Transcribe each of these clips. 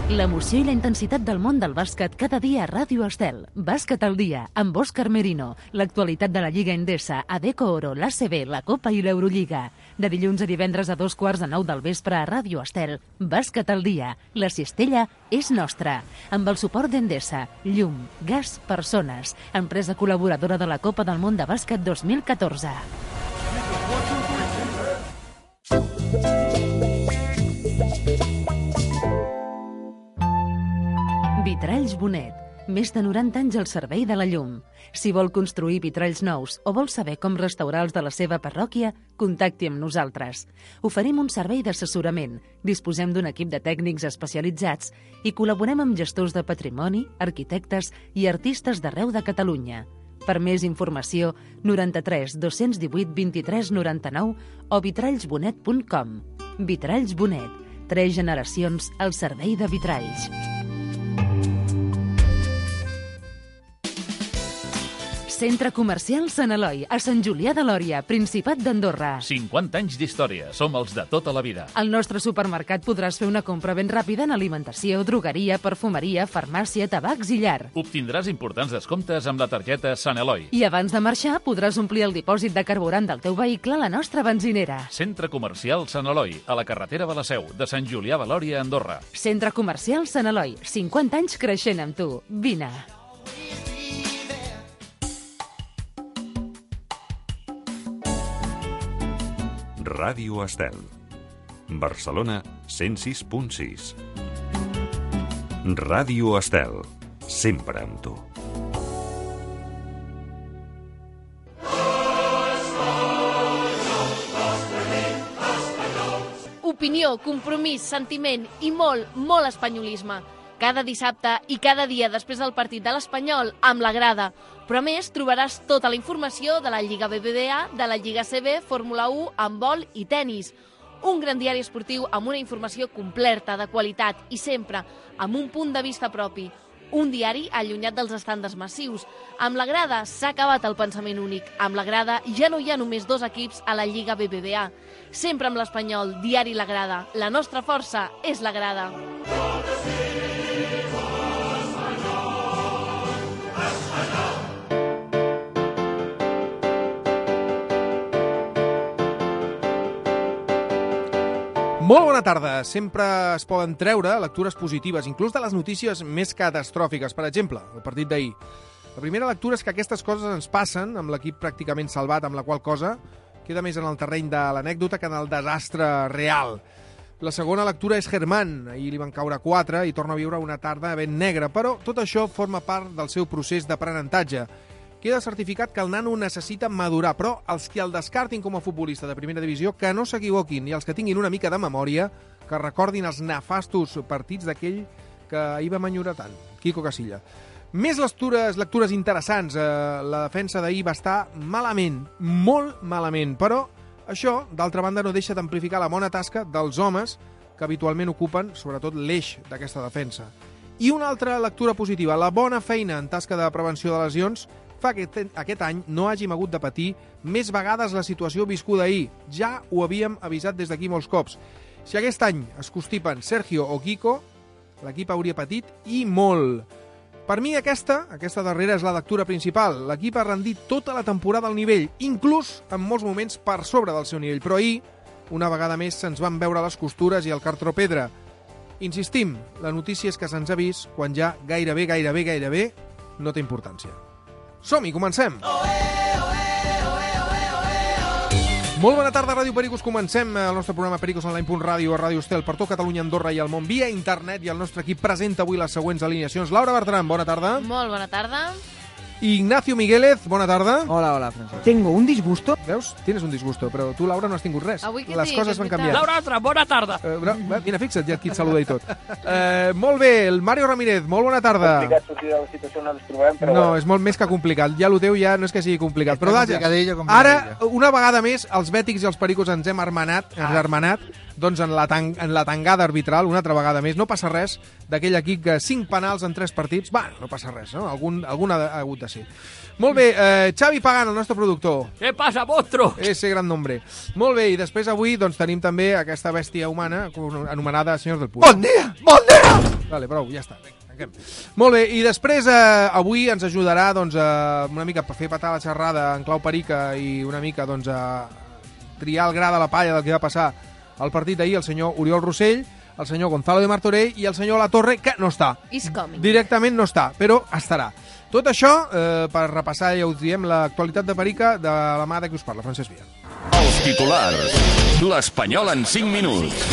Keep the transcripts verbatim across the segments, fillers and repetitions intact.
L'emoció i la intensitat del món del bàsquet cada dia a Ràdio Estel. Bàsquet al dia, amb Òscar Merino. L'actualitat de la Lliga Endesa, Adecco Oro, l'A C B, la Copa i l'Eurolliga. De dilluns a divendres a dos quarts de nou del vespre a Ràdio Estel. Bàsquet al dia. La cistella és nostra. Amb el suport d'Endesa, llum, gas, persones. Empresa col·laboradora de la Copa del Món de Bàsquet dos mil catorze. Vitralls Bonet. Més de noranta anys al servei de la llum. Si vol construir vitralls nous o vol saber com restaurar els de la seva parròquia, contacti amb nosaltres. Oferim un servei d'assessorament, disposem d'un equip de tècnics especialitzats i col·laborem amb gestors de patrimoni, arquitectes i artistes d'arreu de Catalunya. Per més informació, noranta-tres dos-cents divuit vint-i-tres noranta-nou o vitrallsbonet punt com. Vitralls Bonet. Tres generacions al servei de vitralls. Centre Comercial Sant Eloi, a Sant Julià de Lòria, Principat d'Andorra. cinquanta anys d'història. Som els de tota la vida. Al nostre supermercat podràs fer una compra ben ràpida en alimentació, drogueria, perfumeria, farmàcia, tabacs i llar. Obtindràs importants descomptes amb la targeta Sant Eloi. I abans de marxar podràs omplir el dipòsit de carburant del teu vehicle a la nostra benzinera. Centre Comercial Sant Eloi, a la carretera de la Seu, de Sant Julià de Lòria, Andorra. Centre Comercial Sant Eloi, cinquanta anys creixent amb tu. Vine. Ràdio Estel. Barcelona cent sis punt sis. Ràdio Estel. Sempre amb tu. Opinió, compromís, sentiment i molt, molt espanyolisme. Cada dissabte i cada dia després del partit de l'Espanyol amb la grada. Però a més trobaràs tota la informació de la Lliga B B V A, de la Lliga C B, Fórmula u, handbol i tennis. Un gran diari esportiu amb una informació completa, de qualitat i sempre amb un punt de vista propi. Un diari allunyat dels estàndards massius. Amb la grada s'ha acabat el pensament únic. Amb la grada ja no hi ha només dos equips a la Lliga B B V A. Sempre amb l'Espanyol, diari La Grada. La nostra força és la grada. Molt bona tarda. Sempre es poden treure lectures positives, inclús de les notícies més catastròfiques. Per exemple, el partit d'ahir. La primera lectura és que aquestes coses ens passen, amb l'equip pràcticament salvat, amb la qual cosa queda més en el terreny de l'anècdota que en el desastre real. La segona lectura és Germán. Ahir li van caure quatre i torna a viure una tarda ben negra, però tot això forma part del seu procés d'aprenentatge. Queda certificat que el nano necessita madurar, però els que el descartin com a futbolista de primera divisió, que no s'equivoquin, i els que tinguin una mica de memòria, que recordin els nefastos partits d'aquell que ahir va enyorar tant, Quico Casilla. Més lectures, lectures interessants. La defensa d'ahir va estar malament, molt malament, però això, d'altra banda, no deixa d'amplificar la bona tasca dels homes que habitualment ocupen, sobretot, l'eix d'aquesta defensa. I una altra lectura positiva, la bona feina en tasca de prevenció de lesions fa que aquest any no hàgim hagut de patir més vegades la situació viscuda ahir. Ja ho havíem avisat des d'aquí molts cops. Si aquest any es constipen Sergio o Quico, l'equip hauria patit i molt. Per mi aquesta, aquesta darrera és la lectura principal. L'equip ha rendit tota la temporada al nivell, inclús en molts moments per sobre del seu nivell. Però ahir, una vegada més, se'ns van veure les costures i el cartropedre. Insistim, la notícia és que se'ns ha vist quan ja gairebé, gairebé, gairebé no té importància. Som-hi, comencem! Molt bona tarda, Ràdio Pericos. Comencem el nostre programa Pericos Online punt ràdio a Ràdio Estel per tot Catalunya, Andorra i el món via internet, i el nostre equip presenta avui les següents alineacions. Laura Bertran, bona tarda. Molt bona tarda. Ignacio Miguélez, bona tarda. Hola, hola, Francesc. Tengo un disgusto. Veus? Tienes un disgusto, però tu, Laura, no has tingut res. Avui què Les tinc? coses És van veritat. canviar. Laura Astra, bona tarda. Eh, bra- mira, fixa't, ja qui et saluda i tot. Eh, molt bé, el Mario Ramírez, molt bona tarda. Complicat sortir de la situació on ens trobem, però No, bueno. és molt més que complicat. Ja el teu ja no és que sigui complicat. Però vaja, complicadillo, complicadillo. ara, una vegada més, els bètics i els pericos ens hem hermanat, ens hermanat, doncs en la, tan, en la tangada arbitral, una altra vegada més. No passa res d'aquell equip que cinc penals en tres partits. Va, no passa res, no? Algun, algun ha, ha hagut de ser. Molt bé, eh, Xavi Pagan, el nostre productor. Què passa, monstro? Ese gran nombre. Molt bé, i després avui doncs, tenim també aquesta bèstia humana anomenada Senyors del Puig. Bon dia, bon dia! Vale, prou, ja està. Vinga, tanquem. Molt bé, i després eh, avui ens ajudarà doncs, eh, una mica per fer patar la xerrada en clau perica i una mica doncs, a triar el gra de la palla del que va passar al partit d'ahir el senyor Oriol Rossell, el senyor Gonzalo de Martorell i el senyor Latorre, que no està. Is coming. Directament no està, però estarà. Tot això, eh, per repassar, ja ho diem, l'actualitat de Perica de la mà de qui us parla, Francesc Via. Els titulars. L'Espanyol en cinc minuts.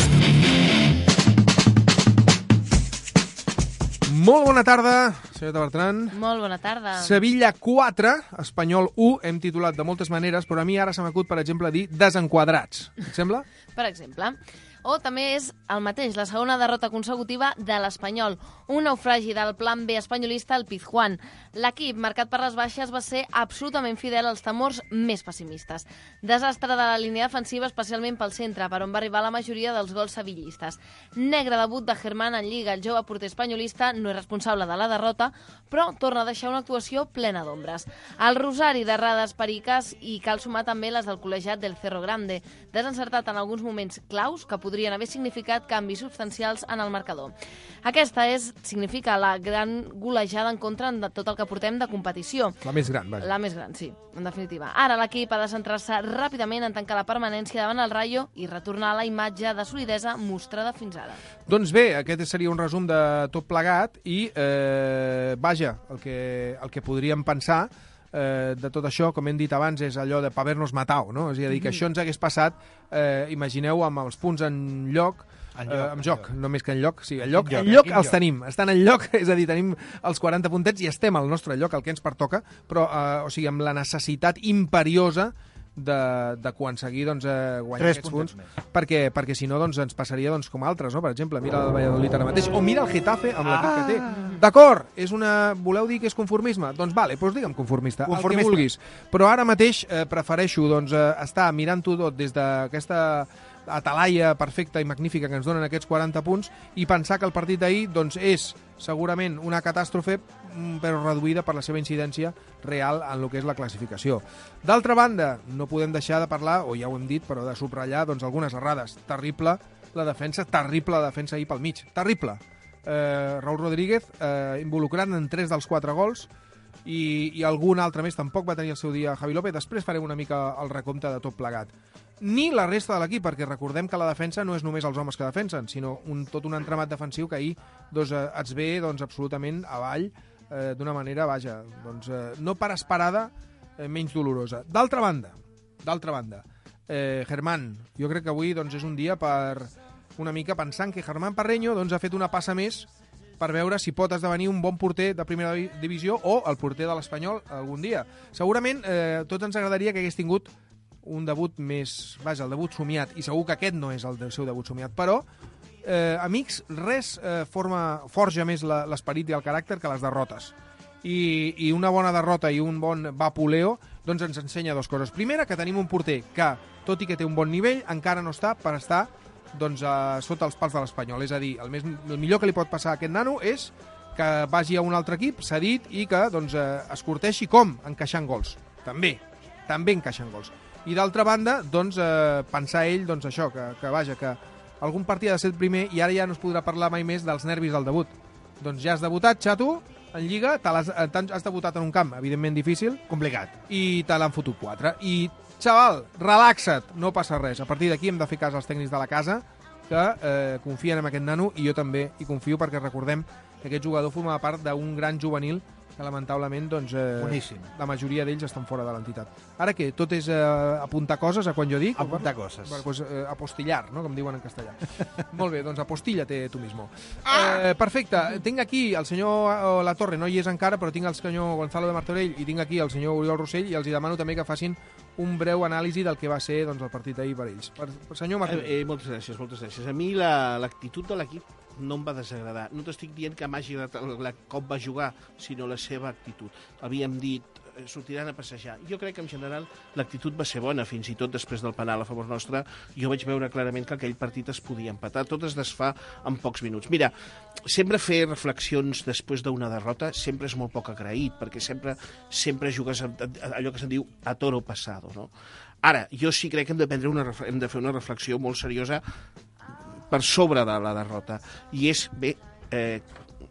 Molt bona tarda, senyora Bertran. Molt bona tarda. Sevilla quatre, Espanyol u, hem titulat de moltes maneres, però a mi ara se m'acut, per exemple, dir desenquadrats. Et sembla? Per exemple. O també és el mateix, la segona derrota consecutiva de l'Espanyol. Un naufragi del plan B espanyolista al Pizjuán. L'equip, marcat per les baixes, va ser absolutament fidel als temors més pessimistes. Desastre de la línia defensiva, especialment pel centre, per on va arribar la majoria dels gols sevillistes. Negre debut de Germán en Lliga. El jove porter espanyolista no és responsable de la derrota, però torna a deixar una actuació plena d'ombres. El rosari d'errades periques i cal sumar també les del col·legiat del Cerro Grande, desencertat en alguns moments claus que podrien haver significat canvis substancials en el marcador. Aquesta és, significa la gran golejada en contra de tot el que portem de competició. La més gran, vaja. La més gran, sí, en definitiva. Ara l'equip ha de centrar-se ràpidament en tancar la permanència davant el Rayo i retornar a la imatge de solidesa mostrada fins ara. Doncs bé, aquest seria un resum de tot plegat i, eh, vaja, el que, el que podríem pensar eh, de tot això, com hem dit abans, és allò de pa haver-nos matau, no? És a dir, que això ens hagués passat, eh, imagineu, amb els punts en lloc, en lloc, eh, en joc, no més que en lloc, sí, en lloc, en lloc, en lloc els lloc. tenim, estan en lloc, és a dir, tenim els quaranta puntets i estem al nostre lloc, el que ens pertoca, però, eh, o sigui, amb la necessitat imperiosa de, de aconseguir doncs, eh, guanyar aquests punts, perquè, perquè si no doncs, ens passaria doncs, com altres, no? Per exemple, mira el Valladolid ara mateix, o mira el Getafe amb l'equip ah. que té. D'acord, és una... voleu dir que és conformisme? Doncs vale, doncs digue'm conformista, conformista, el que vulguis. Però ara mateix eh, prefereixo doncs, eh, estar mirant-ho tot des d'aquesta atalaia perfecta i magnífica que ens donen aquests quaranta punts i pensar que el partit d'ahir doncs, és segurament una catàstrofe però reduïda per la seva incidència real en el que és la classificació. D'altra banda, no podem deixar de parlar, o ja ho hem dit, però de subratllar doncs, algunes errades. Terrible la defensa, terrible la defensa ahir pel mig. Terrible. Eh, Raúl Rodríguez, eh, involucrat en tres dels quatre gols, i, i algun altre més tampoc va tenir el seu dia Javi López. Després farem una mica el recompte de tot plegat. Ni la resta de l'equip, perquè recordem que la defensa no és només els homes que defensen, sinó un, tot un entramat defensiu que ahir doncs, eh, et ve doncs, absolutament avall eh, d'una manera, vaja, doncs, eh, no per esperada, eh, menys dolorosa. D'altra banda, d'altra banda, eh, Germán, jo crec que avui doncs, és un dia per una mica pensant que Germán Parreño doncs, ha fet una passa més per veure si pot esdevenir un bon porter de primera divisió o el porter de l'Espanyol algun dia. Segurament eh, tots ens agradaria que hagués tingut un debut més... Vaja, el debut somiat, i segur que aquest no és el seu debut somiat, però, eh, amics, res eh, forma, forja més la, l'esperit i el caràcter que les derrotes. I, I una bona derrota i un bon vapuleo doncs ens ensenya dues coses. Primera, que tenim un porter que, tot i que té un bon nivell, encara no està per estar doncs, eh, sota els pals de l'Espanyol. És a dir, el, més, el millor que li pot passar a aquest nano és que vagi a un altre equip, cedit, i que doncs, eh, es curteixi com? Encaixant gols. També, també encaixant gols. I d'altra banda, doncs, eh, pensar ell, doncs això, que, que vaja, que algun partit ha de ser el primer i ara ja no es podrà parlar mai més dels nervis del debut. Doncs ja has debutat, xato, en Lliga, has, has debutat en un camp, evidentment difícil. Complicat. I te l'han fotut quatre. I, xaval, relaxa't, no passa res. A partir d'aquí hem de fer cas als tècnics de la casa que eh, confien en aquest nano i jo també hi confio perquè recordem que aquest jugador formava part d'un gran juvenil que lamentablement doncs, eh, la majoria d'ells estan fora de l'entitat. Ara què? Tot és eh, apuntar coses a quan jo dic? Apuntar coses. Bueno, pues, eh, apostillar, no? Com diuen en castellà. Molt bé, doncs apostilla-te tu mismo. Eh, perfecte. Tinc aquí el senyor Latorre, no hi és encara, però tinc el senyor Gonzalo de Martorell i tinc aquí el senyor Oriol Rossell i els hi demano també que facin un breu anàlisi del que va ser doncs, el partit d'ahir per ells. Per, per senyor Martorell. Eh, eh, moltes gràcies, moltes gràcies. A mi la, l'actitud de l'equip no em va desagradar. No t'estic dient que m'hagi agradat com va jugar, sinó la seva actitud. Havíem dit, sortiran a passejar. Jo crec que en general l'actitud va ser bona, fins i tot després del penal a favor nostre. Jo vaig veure clarament que aquell partit es podia empatar. Tot es desfà en pocs minuts. Mira, sempre fer reflexions després d'una derrota sempre és molt poc agraït, perquè sempre sempre jugues allò que se'n diu a toro pasado, no? Ara, jo sí crec que hem de, prendre una, hem de fer una reflexió molt seriosa per sobre de la derrota. I és, bé, eh,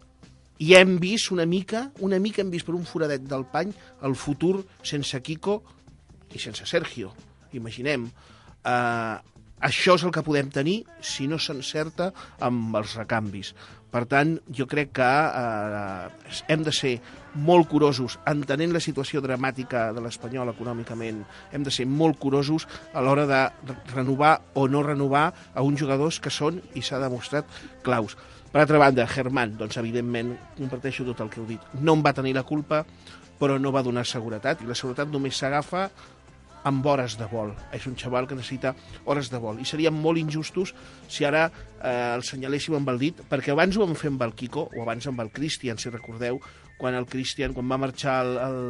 i hem vist una mica, una mica hem vist per un foradet del pany el futur sense Kiko i sense Sergio. Imaginem. Eh, això és el que podem tenir si no s'encerta amb els recanvis. Per tant, jo crec que eh, hem de ser molt curosos, entenent la situació dramàtica de l'Espanyol econòmicament, hem de ser molt curosos a l'hora de renovar o no renovar a uns jugadors que són, i s'ha demostrat, claus. Per altra banda, Germán, doncs evidentment comparteixo tot el que heu dit. No en va tenir la culpa, però no va donar seguretat, i la seguretat només s'agafa amb hores de vol. És un xaval que necessita hores de vol. I seríem molt injustos si ara eh, el senyaléssim amb el dit, perquè abans ho vam fer amb el Kiko, o abans amb el Cristian, si recordeu, quan el Cristian, quan va marxar el... el,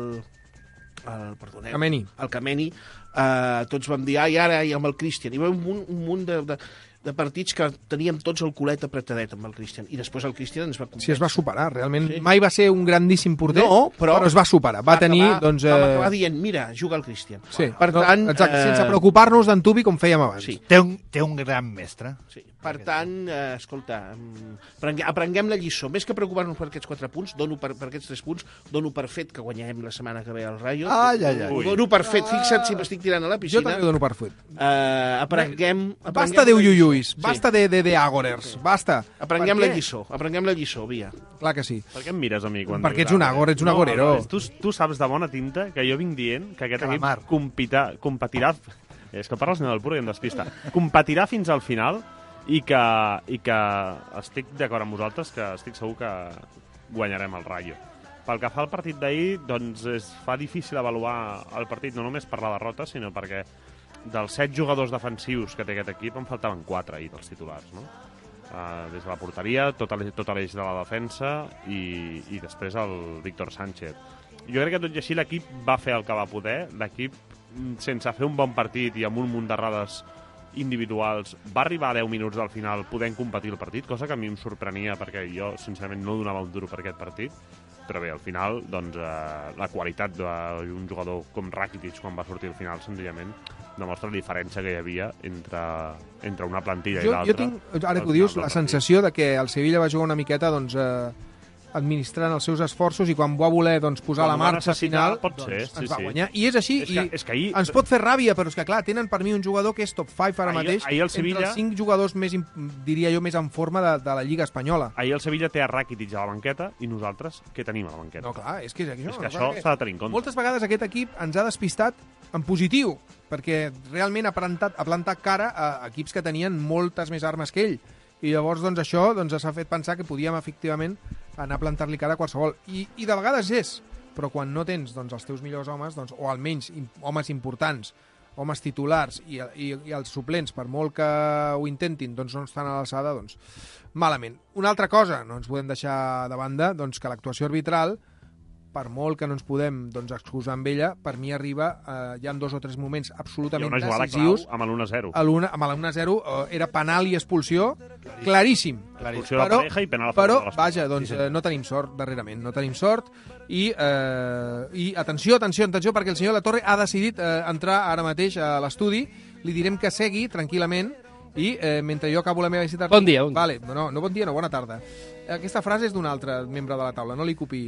el perdoneu, Kameni. El Kameni, eh, tots vam dir, ai, ara i amb el Cristian. I va un munt, un munt de... de de partits que teníem tots el culet apretadet amb el Cristian, i després el Cristian ens va convèncer. Sí, es va superar, realment. Sí. Mai va ser un grandíssim porter, no, però, però es va superar. Va, va tenir, acabar, doncs... Eh... Vam acabar dient, mira, juga el Cristian. Sí, per no, tant... exacte, eh... sense preocupar-nos d'en Tubi com fèiem abans. Sí. Té un, té un gran mestre. Sí. Per tant, eh, escolta, aprenguem, aprenguem la lliçó. Més que preocupar-nos per aquests quatre punts, dono per, per aquests tres punts, dono per fet que guanyem la setmana que ve al Rayo. Ai, ai, ai. Dono per fet, fixa't si m'estic tirant a la piscina. Jo també dono per fet. Eh, aprenguem, aprenguem... Basta de uyuyuis, sí. Basta de, de, de agorers, sí. Basta. Aprenguem la lliçó, aprenguem la lliçó, via. Clar que sí. Per què em mires a mi? Quan Perquè ets un agor, ets un agorero. No, no, tu, tu saps de bona tinta que jo vinc dient que aquest Calamar. equip compita, competirà... És que parles del pur i em despista. Competirà fins al final i que, i que estic d'acord amb vosaltres, que estic segur que guanyarem el Rayo. Pel que fa al partit d'ahir, doncs es fa difícil avaluar el partit, no només per la derrota, sinó perquè dels set jugadors defensius que té aquest equip en faltaven quatre ahir dels titulars, no? Uh, des de la porteria, tot l'eix de la defensa i, i després el Víctor Sánchez. Jo crec que tot i així l'equip va fer el que va poder, l'equip sense fer un bon partit i amb un munt d'errades individuals va arribar a deu minuts al final podent competir el partit, cosa que a mi em sorprenia perquè jo sincerament no donava un duro per aquest partit, però bé, al final doncs, eh, la qualitat d'un jugador com Rakitic quan va sortir al final senzillament demostra la diferència que hi havia entre, entre una plantilla jo, i l'altra. Jo tinc, ara que ho dius, la sensació de que el Sevilla va jugar una miqueta doncs, eh, administrant els seus esforços i quan va voler doncs, posar quan la marxa final pot doncs, ser, ens sí, va sí. guanyar. I és així, és que, i és que ahir... ens pot fer ràbia, però és que clar, tenen per mi un jugador que és top cinc ara ahir, mateix, ahir el Sevilla... entre els cinc jugadors més, diria jo, més en forma de, de la Lliga Espanyola. Ahir el Sevilla té a Rakitic a la banqueta i nosaltres què tenim a la banqueta? No, clar, és que, és, és que això s'ha de tenir en compte. Moltes vegades aquest equip ens ha despistat en positiu, perquè realment ha plantat, ha plantat cara a equips que tenien moltes més armes que ell. I llavors doncs, això doncs, s'ha fet pensar que podíem efectivament anar a plantar-li cara a qualsevol. I, i de vegades és, però quan no tens doncs, els teus millors homes, doncs, o almenys homes importants, homes titulars i, i, i els suplents, per molt que ho intentin, doncs no estan a l'alçada, doncs malament. Una altra cosa, no ens podem deixar de banda, doncs que l'actuació arbitral, per molt que no ens podem doncs, excusar amb ella, per mi arriba, eh, hi ha dos o tres moments absolutament decisius. Hi ha una jugada clau amb l'u a zero. Amb l'u a zero eh, era penal i expulsió, claríssim. Expulsió de la pareja i penal a però, favor de l'Espanyol. vaja, doncs eh, no tenim sort darrerament, no tenim sort i, eh, i atenció, atenció, atenció, perquè el senyor Latorre ha decidit eh, entrar ara mateix a l'estudi, li direm que segui tranquil·lament i eh, mentre jo acabo la meva visita... Bon dia. Bon dia. Vale, no, no bon dia, no, bona tarda. Aquesta frase és d'un altre membre de la taula, no li copiï.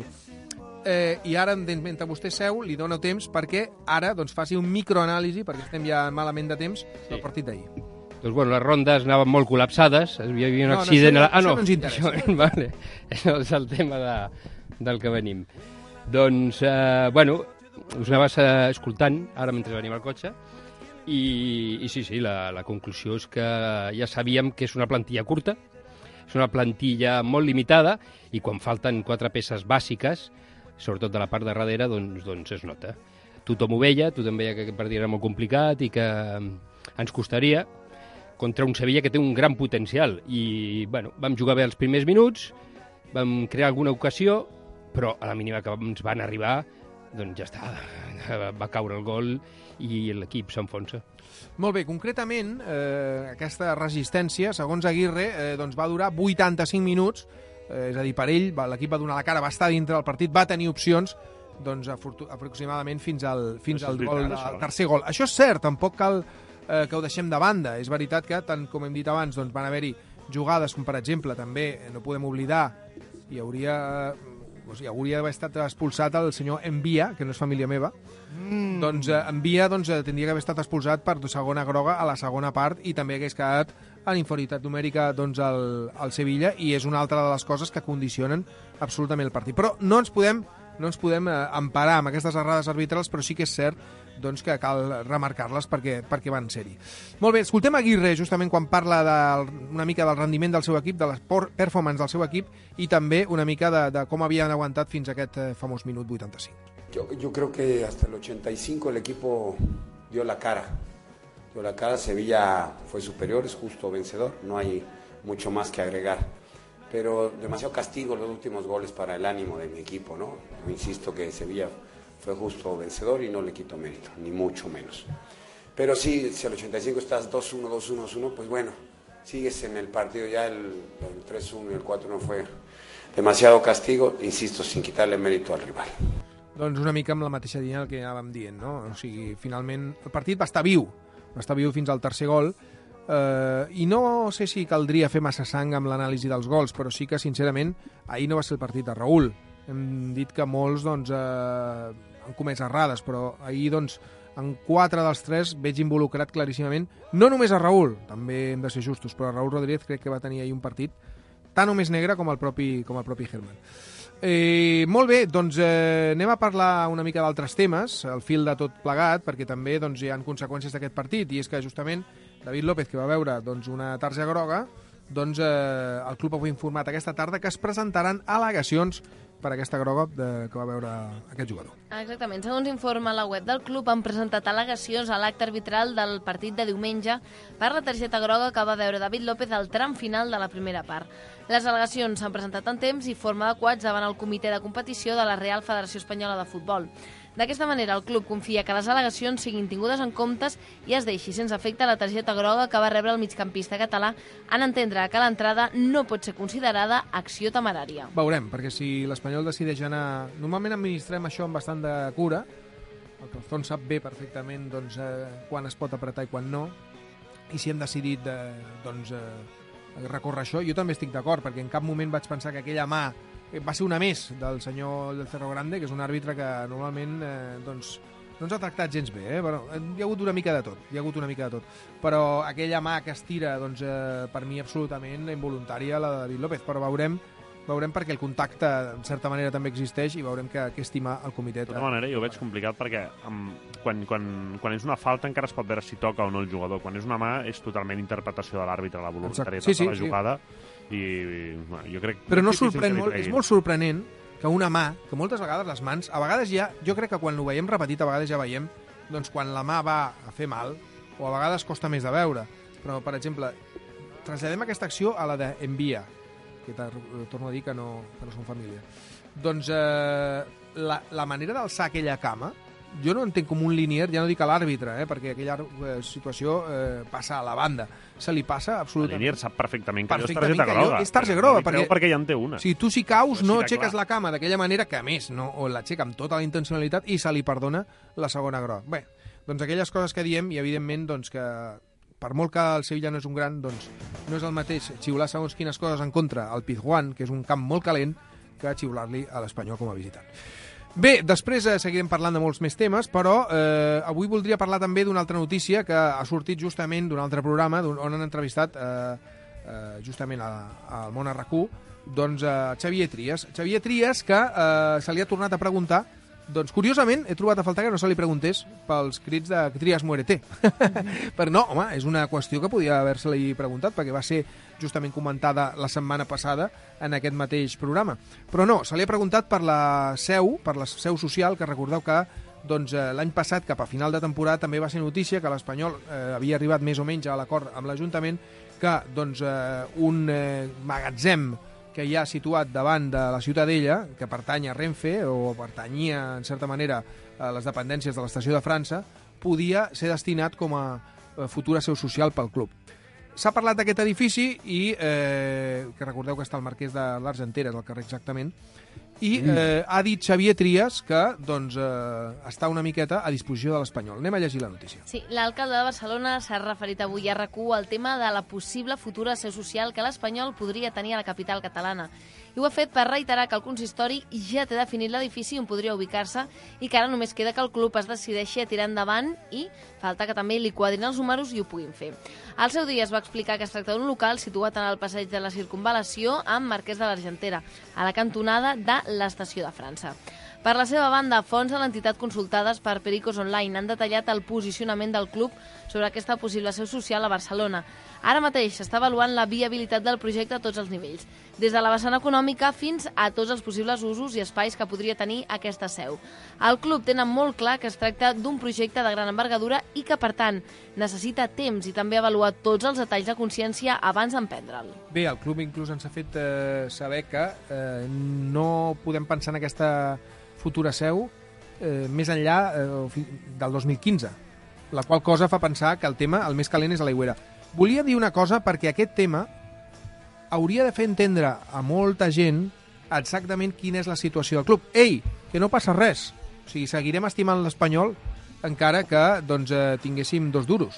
Eh, I ara, mentre vostè seu, li dono temps perquè ara doncs, faci un microanàlisi, perquè estem ja malament de temps, sí. del partit d'ahir. Doncs bueno, les rondes anaven molt col·lapsades, hi havia un no, accident... No, això, a la... ah, no, això no ens interessa. Això, vale. Això és el tema de, del que venim. Doncs, eh, bueno, us anaves eh, escoltant ara mentre venim al cotxe i, i sí, sí, la, la conclusió és que ja sabíem que és una plantilla curta, és una plantilla molt limitada i quan falten quatre peces bàsiques, sobretot de la part de darrere, doncs, doncs es nota. Tothom ho veia, tothom veia que aquest partit era molt complicat i que ens costaria contra un Sevilla que té un gran potencial. I, bueno, vam jugar bé els primers minuts, vam crear alguna ocasió, però a la mínima que ens van arribar, doncs ja està, va caure el gol i l'equip s'enfonsa. Molt bé, concretament, eh, aquesta resistència, segons Aguirre, eh, doncs va durar vuitanta-cinc minuts, eh, és a dir, per ell, l'equip va donar la cara, va estar dintre del partit, va tenir opcions, doncs aproximadament fins al, fins al, gol, al tercer gol. Això és cert, tampoc cal eh, que ho deixem de banda. És veritat que, tant com hem dit abans, doncs van haver-hi jugades, com per exemple, també no podem oblidar, hi hauria, o sigui, hauria d'haver estat expulsat el senyor Envia, que no és família meva, mm. doncs eh, Envia doncs, eh, tindria que haver estat expulsat per segona groga a la segona part i també hagués quedat en inferioritat numèrica doncs, al, al Sevilla, i és una altra de les coses que condicionen absolutament el partit. Però no ens podem, no ens podem eh, emparar amb aquestes errades arbitrals, però sí que és cert doncs, que cal remarcar-les perquè, perquè van ser-hi. Molt bé, escoltem Aguirre justament quan parla de, una mica del rendiment del seu equip, de les performance del seu equip i també una mica de, de com havien aguantat fins a aquest eh, famós minut vuitanta-cinc. Yo, yo creo que hasta el ochenta y cinco el equipo dio la cara. Dio la cara, Sevilla fue superior, es justo vencedor, no hay mucho más que agregar. Pero demasiado castigo los últimos goles para el ánimo de mi equipo, ¿no? Yo insisto que Sevilla fue justo vencedor y no le quito mérito, ni mucho menos. Pero sí, si al ochenta y cinco estás dos uno, dos uno, dos uno, pues bueno, sigues en el partido ya, el, el tres uno y el cuatro uno fue demasiado castigo, insisto, sin quitarle mérito al rival. Doncs una mica amb la mateixa línia que anàvem dient, no? O sigui, finalment el partit va estar viu, va estar viu fins al tercer gol, eh, i no sé si caldria fer massa sang amb l'anàlisi dels gols, però sí que, sincerament, ahir no va ser el partit de Raúl. Hem dit que molts, doncs, eh, han comès errades, però ahir, doncs, en quatre dels tres veig involucrat claríssimament, no només a Raúl, també hem de ser justos, però Raúl Rodríguez crec que va tenir ahir un partit tan o més negre com el propi, com el propi Herman. Eh, molt bé, doncs eh, anem a parlar una mica d'altres temes, al fil de tot plegat, perquè també doncs, hi ha conseqüències d'aquest partit, i és que justament David López, que va veure doncs, una targeta groga, doncs eh, el club ha informat aquesta tarda que es presentaran al·legacions per aquesta groga de, que va veure aquest jugador. Exactament. Segons informa la web del club, han presentat al·legacions a l'acte arbitral del partit de diumenge per la targeta groga que va veure David López al tram final de la primera part. Les al·legacions s'han presentat en temps i forma adequats davant el comitè de competició de la Real Federació Espanyola de Futbol. D'aquesta manera, el club confia que les al·legacions siguin tingudes en comptes i es deixi sense efecte la targeta groga que va rebre el migcampista català, en entendre que l'entrada no pot ser considerada acció temerària. Veurem, perquè si l'Espanyol decideix anar... Normalment administrem això amb bastant de cura, el Calzón sap bé perfectament doncs, eh, quan es pot apretar i quan no, i si hem decidit eh, doncs, eh, recórrer això, jo també estic d'acord, perquè en cap moment vaig pensar que aquella mà va ser una més del senyor del Cerro Grande, que és un àrbitre que normalment eh, doncs, no ens ha tractat gens bé, eh? Però, hi ha hagut una mica de tot, hi ha hagut una mica de tot. Però aquella mà que es tira, doncs, eh, per mi absolutament involuntària, la de David López, però veurem veurem perquè el contacte, en certa manera, també existeix i veurem que, que estima el comitè. De tota manera, jo ho veig complicat perquè um, quan, quan, quan és una falta encara es pot veure si toca o no el jugador. Quan és una mà és totalment interpretació de l'àrbitre, la voluntarietat sí, sí, de la jugada. Sí. I, i bueno, jo crec... Però no sorprèn molt, és molt sorprenent que una mà, que moltes vegades les mans, a vegades ja, jo crec que quan ho veiem repetit, a vegades ja veiem, doncs quan la mà va a fer mal, o a vegades costa més de veure. Però, per exemple, traslladem aquesta acció a la d'Envia, que torno a dir que no, que no són família. Doncs eh, la, la manera d'alçar aquella cama, jo no entenc com un linier, ja no dic a l'àrbitre, eh, perquè aquella eh, situació eh, passa a la banda. Se li passa absolutament... El linier sap perfectament que perfectament allò és targeta groga. És targeta groga, perquè, perquè ja en té una. Si tu si caus no aixeques la cama d'aquella manera que, a més, no, o l'aixeca amb tota la intencionalitat i se li perdona la segona groga. Bé, doncs aquelles coses que diem, i evidentment doncs, que per molt que el Sevilla no és un gran, doncs no és el mateix xiular segons quines coses en contra al Pizjuán, que és un camp molt calent, que xiular-li a l'Espanyol com a visitant. Bé, després eh, seguirem parlant de molts més temes, però eh, avui voldria parlar també d'una altra notícia que ha sortit justament d'un altre programa on han entrevistat eh, eh, justament al Món Arracú, doncs a Xavier Trias. Xavier Trias, que eh, se li ha tornat a preguntar, doncs curiosament he trobat a faltar que no se li preguntés pels crits de Trias muérete. Però no, home, és una qüestió que podia haver-se-li preguntat, perquè va ser justament comentada la setmana passada en aquest mateix programa. Però no, se li ha preguntat per la seu, per la seu social, que recordeu que doncs, eh, l'any passat, cap a final de temporada, també va ser notícia que l'Espanyol eh, havia arribat més o menys a l'acord amb l'Ajuntament que doncs, eh, un eh, magatzem que hi ha situat davant de la Ciutadella, que pertany a Renfe, o pertanyia, en certa manera, a les dependències de l'Estació de França, podia ser destinat com a futura seu social pel club. S'ha parlat d'aquest edifici, i eh, que recordeu que està al Marquès de l'Argentera, al carrer exactament, I eh, ha dit Xavier Trias que doncs, eh, està una miqueta a disposició de l'Espanyol. Anem a llegir la notícia. Sí, l'alcalde de Barcelona s'ha referit avui a RAC u al tema de la possible futura seu social que l'Espanyol podria tenir a la capital catalana. I ho ha fet per reiterar que el consistori ja té definit l'edifici on podria ubicar-se i que ara només queda que el club es decideixi a tirar endavant i falta que també li quadrin els números i ho puguin fer. Al seu dia es va explicar que es tracta d'un local situat en el passeig de la Circunvalació amb Marquès de l'Argentera, a la cantonada de l'Estació de França. Per la seva banda, fonts de l'entitat consultades per Pericos Online han detallat el posicionament del club sobre aquesta possible seu social a Barcelona. Ara mateix s'està avaluant la viabilitat del projecte a tots els nivells, des de la vessant econòmica fins a tots els possibles usos i espais que podria tenir aquesta seu. El club tenen molt clar que es tracta d'un projecte de gran envergadura i que, per tant, necessita temps i també avaluar tots els detalls de consciència abans d'emprendre'l. Bé, el club inclús ens ha fet eh, saber que eh, no podem pensar en aquesta futura seu eh, més enllà eh, del dos mil quinze, la qual cosa fa pensar que el tema, el més calent, és a l'aigüera. Volia dir una cosa perquè aquest tema hauria de fer entendre a molta gent exactament quina és la situació del club. Ei, que no passa res. O sigui, seguirem estimant l'Espanyol encara que doncs, eh, tinguéssim dos duros.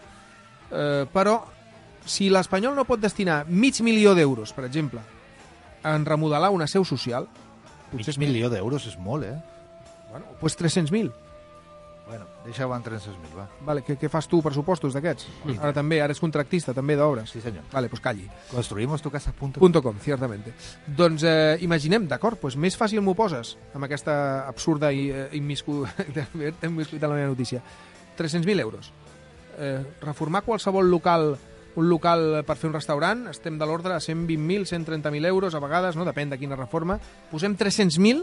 Eh, però, si l'Espanyol no pot destinar mig milió d'euros, per exemple, en remodelar una seu social... Mig milió d'euros és molt, eh? Bueno, doncs pues tres-cents mil. Bueno, deixa-ho en tres-cents mil, va. Vale, què, què fas tu, pressupostos d'aquests? Mm. Ara també, ara és contractista, també d'obres. Sí, senyor. Vale, pues calli. Construimos tu casa punto com. .com, ciertamente. Doncs eh, imaginem, d'acord, pues més fàcil m'ho poses amb aquesta absurda i eh, immiscuïda en la meva notícia. tres-cents mil euros. Eh, reformar qualsevol local, un local per fer un restaurant, estem de l'ordre a cent vint mil, cent trenta mil euros, a vegades, no? Depèn de quina reforma. Posem tres-cents mil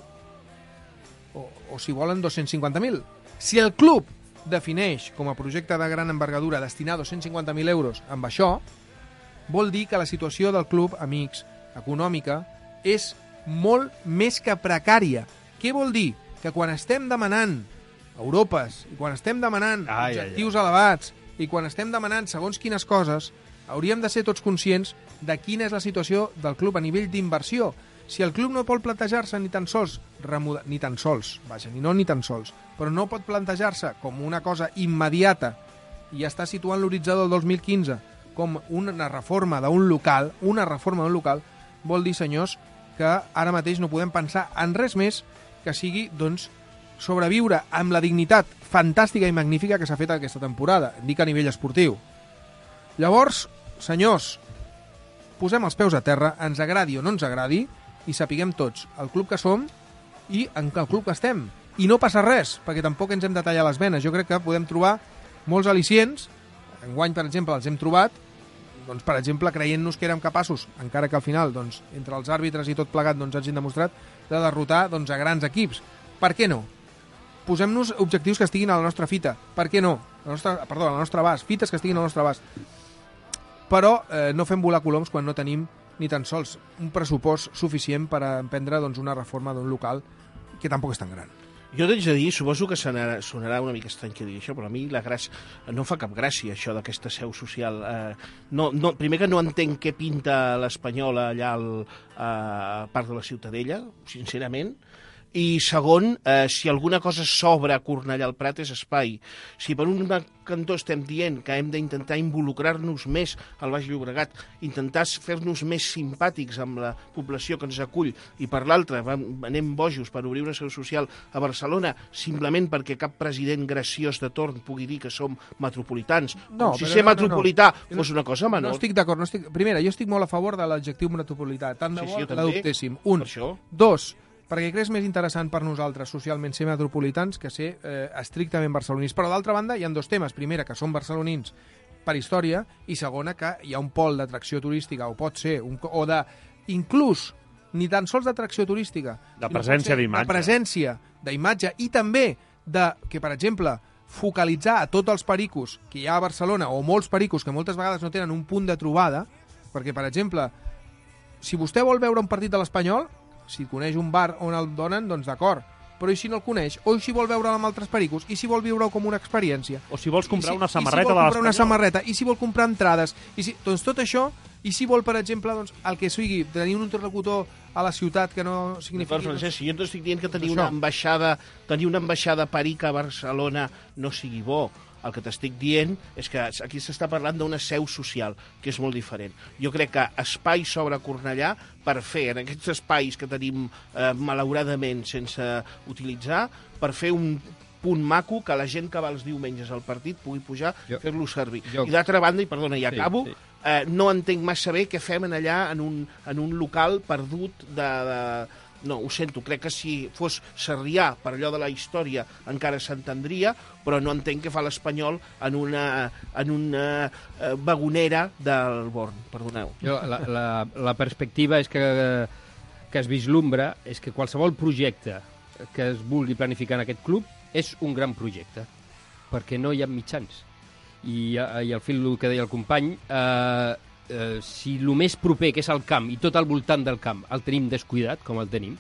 o, o si volen dos-cents cinquanta mil. Si el club defineix com a projecte de gran envergadura destinar dos-cents cinquanta mil euros amb això, vol dir que la situació del club, amics, econòmica, és molt més que precària. Què vol dir? Que quan estem demanant Europes, i quan estem demanant ai, objectius ai, ai. elevats, i quan estem demanant segons quines coses, hauríem de ser tots conscients de quina és la situació del club a nivell d'inversió. Si el club no pot plantejar-se ni tan sols remodelar, ni tan sols, vaja, ni no ni tan sols, però no pot plantejar-se com una cosa immediata i ja està situant l'horitzó del dos mil quinze com una reforma d'un local, una reforma d'un local, vol dir, senyors, que ara mateix no podem pensar en res més que sigui, doncs, sobreviure amb la dignitat fantàstica i magnífica que s'ha fet aquesta temporada, dic a nivell esportiu. Llavors, senyors, posem els peus a terra, ens agradi o no ens agradi, i sapiguem tots el club que som i en el club que estem. I no passa res, perquè tampoc ens hem de tallar les venes. Jo crec que podem trobar molts al·licients, enguany, per exemple, els hem trobat, doncs, per exemple, creient-nos que érem capaços, encara que al final, doncs, entre els àrbitres i tot plegat, doncs, hagin demostrat de derrotar, doncs, a grans equips. Per què no? Posem-nos objectius que estiguin a la nostra fita. Per què no? La nostra, perdó, a la nostra abast. Fites que estiguin al nostre abast. Però eh, no fem volar coloms quan no tenim ni tan sols un pressupost suficient per a emprendre, doncs, una reforma d'un local que tampoc és tan gran. Jo t'haig de dir, suposo que sonarà, sonarà una mica estrany que digui això, però a mi la gràcia, no fa cap gràcia això d'aquesta seu social. Eh, no, no, primer que no entenc què pinta l'Espanyol allà al eh, Parc de la Ciutadella, sincerament. I segon, eh, si alguna cosa s'obre a Cornellà al Prat és espai. Si per un cantó estem dient que hem d'intentar involucrar-nos més al Baix Llobregat, intentar fer-nos més simpàtics amb la població que ens acull, i per l'altre anem bojos per obrir una seu social a Barcelona simplement perquè cap president graciós de torn pugui dir que som metropolitans, no, com si però, ser no, metropolità no, no. fos una cosa menor. No estic d'acord. No estic... Primera, jo estic molt a favor de l'adjectiu metropolità. Tant de sí, bo sí, l'adoptéssim. Un. Dos, perquè crec més interessant per nosaltres socialment ser metropolitans que ser eh, estrictament barcelonins. Però d'altra banda hi ha dos temes. Primera, que som barcelonins per història, i segona, que hi ha un pol d'atracció turística, o pot ser, un, o de, inclús, ni tan sols d'atracció turística. De presència d'imatge. De presència d'imatge, i també de que, per exemple, focalitzar a tots els pericos que hi ha a Barcelona, o molts pericos que moltes vegades no tenen un punt de trobada, perquè, per exemple, si vostè vol veure un partit de l'Espanyol, si coneix un bar on el donen, doncs d'acord, però i si no el coneix? O si vol veure'l amb altres pericos? I si vol viure-ho com una experiència? O si vols comprar si, una samarreta i si vol de comprar una l'Espanyol. samarreta? I si vol comprar entrades? I si... Doncs tot això, i si vol, per exemple, doncs, el que sigui, tenir un interlocutor a la ciutat que no signifiqui... Per Francesc, si jo t'estic dient que tenir Això. una ambaixada, tenir una ambaixada perica a Barcelona no sigui bo. El que t'estic dient és que aquí s'està parlant d'una seu social, que és molt diferent. Jo crec que espai sobre Cornellà per fer, en aquests espais que tenim eh, malauradament sense utilitzar, per fer un punt maco que la gent que va els diumenges al partit pugui pujar i fer-lo servir. Jo... I d'altra banda, i perdona, ja Sí, acabo, sí. eh, no entenc massa bé què fem en allà en un, en un local perdut de... de no, ho sento, crec que si fos Sarrià, per allò de la història, encara s'entendria, però no entenc què fa l'Espanyol en una, en una uh, vagonera del Born, perdoneu. Jo, la, la, la perspectiva és que, que es vislumbra és que qualsevol projecte que es vulgui planificar en aquest club és un gran projecte, perquè no hi ha mitjans. I, i al fil del que deia el company, eh, eh, si el més proper, que és el camp, i tot al voltant del camp, el tenim descuidat, com el tenim,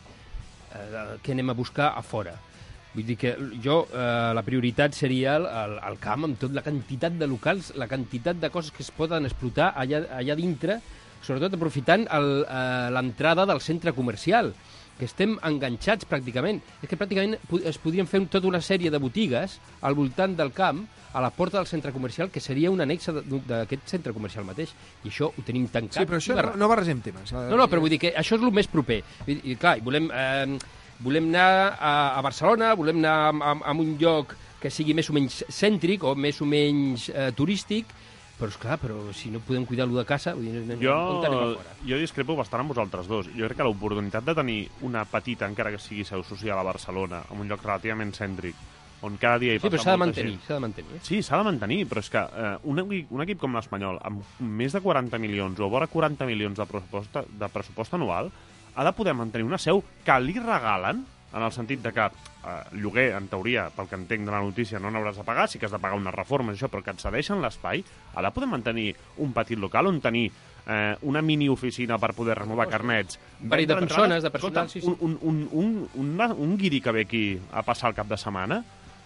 eh, què anem a buscar a fora? Vull dir que jo, eh, la prioritat seria el, el, el camp, amb tota la quantitat de locals, la quantitat de coses que es poden explotar allà, allà dintre, sobretot aprofitant eh, l'entrada del centre comercial, que estem enganxats pràcticament. És que pràcticament es podrien fer tota una sèrie de botigues al voltant del camp, a la porta del centre comercial, que seria un annex d'aquest centre comercial mateix. I això ho tenim tancat. Sí, però això no, no barregem temes. No, no, però vull dir que això és el més proper. I, i clar, volem, eh, volem anar a, a Barcelona, volem anar a, a, a un lloc que sigui més o menys cèntric o més o menys eh, turístic, però esclar, però si no podem cuidar-lo de casa, vull dir, jo, on tenim a fora? Jo discrepo bastant amb vosaltres dos. Jo crec que l'oportunitat de tenir una petita, encara que sigui seu social a Barcelona, en un lloc relativament cèntric, on cada dia hi Sí, passa però s'ha de molta mantenir, gent. s'ha de mantenir. Eh? Sí, s'ha de mantenir, però és que eh, un, equip, un equip com l'Espanyol, amb més de quaranta milions o vora quaranta milions de pressupost, de pressupost anual, ha de poder mantenir una seu que li regalen, en el sentit de que eh, lloguer, en teoria, pel que entenc de la notícia, no n'hauràs de pagar, sí que has de pagar unes reformes, això, però que et cedeixen l'espai, ha de poder mantenir un petit local on tenir eh, una mini-oficina per poder renovar carnets. Un parell de persones, de personal, Escolta, sí, sí. Un, un, un, un, un, un guiri que ve aquí a passar el cap de setmana,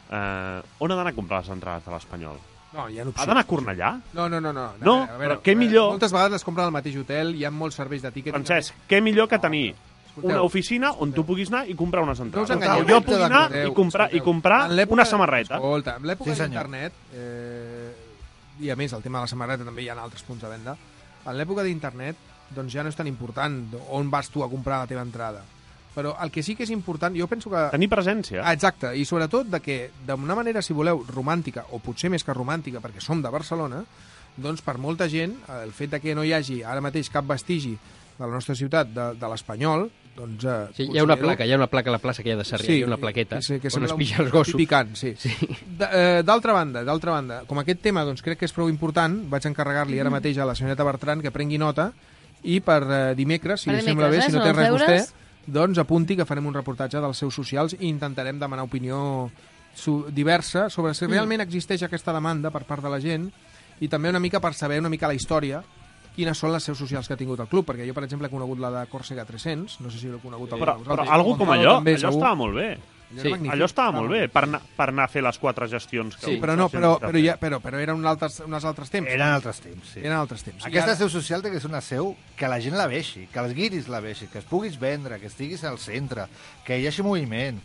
eh, on ha d'anar a comprar les entrades de l'Espanyol? No, hi ha opcions. Ha d'anar a Cornellà? No, no, no. No, No, a veure, però què a veure, millor... Moltes vegades es compren al mateix hotel, hi ha molts serveis de tiquet... Francesc, què millor que tenir una oficina on tu puguis anar i comprar unes No us entrades. enganyeu. Jo puc anar i comprar, i comprar En l'època- una samarreta. Escolta, en l'època Sí, senyor. d'internet, eh, i a més el tema de la samarreta també hi ha altres punts de venda, en l'època d'internet doncs ja no és tan important on vas tu a comprar la teva entrada. Però el que sí que és important, jo penso que... Tenir presència. Ah, exacte, i sobretot de que d'una manera, si voleu, romàntica, o potser més que romàntica, perquè som de Barcelona, doncs per molta gent, el fet de que no hi hagi ara mateix cap vestigi de la nostra ciutat, de, de l'espanyol, doncs... Eh, Sí, hi ha una considero- placa, hi ha una placa a la plaça que hi ha de Sarrià, Sí, hi ha una plaqueta sí, que on sembla es un pixen els gossos. picant, sí. Sí. D- eh, D'altra banda, d'altra banda, com aquest tema doncs, crec que és prou important, vaig encarregar-li ara mateix a la senyoreta Bertran que prengui nota i per eh, dimecres, si Per li sembla bé, dimecres, eh? si no Són té els res deures. vostè, doncs apunti que farem un reportatge dels seus socials i intentarem demanar opinió su- diversa sobre si realment existeix aquesta demanda per part de la gent i també una mica per saber una mica la història quines són les seus socials que ha tingut el club, perquè jo, per exemple, he conegut la de Còrsega tres-cents, no sé si l'heu conegut Però, alguna de però vosaltres. algú com Gonzalo allò, també, allò segur. estava molt bé. Allò Sí, era magnífic. Allò estava molt bé, per anar, per anar a fer les quatre gestions que Sí, un però no, soci però, necessita però, fer. ja, però, però eren un altres, uns altres temps. Eren altres temps, sí. Eren altres temps. I Aquesta ara- seu social té que ser una seu que la gent la veixi, que els guiris la veixi, que es puguis vendre, que estiguis al centre, que hi hagi moviment.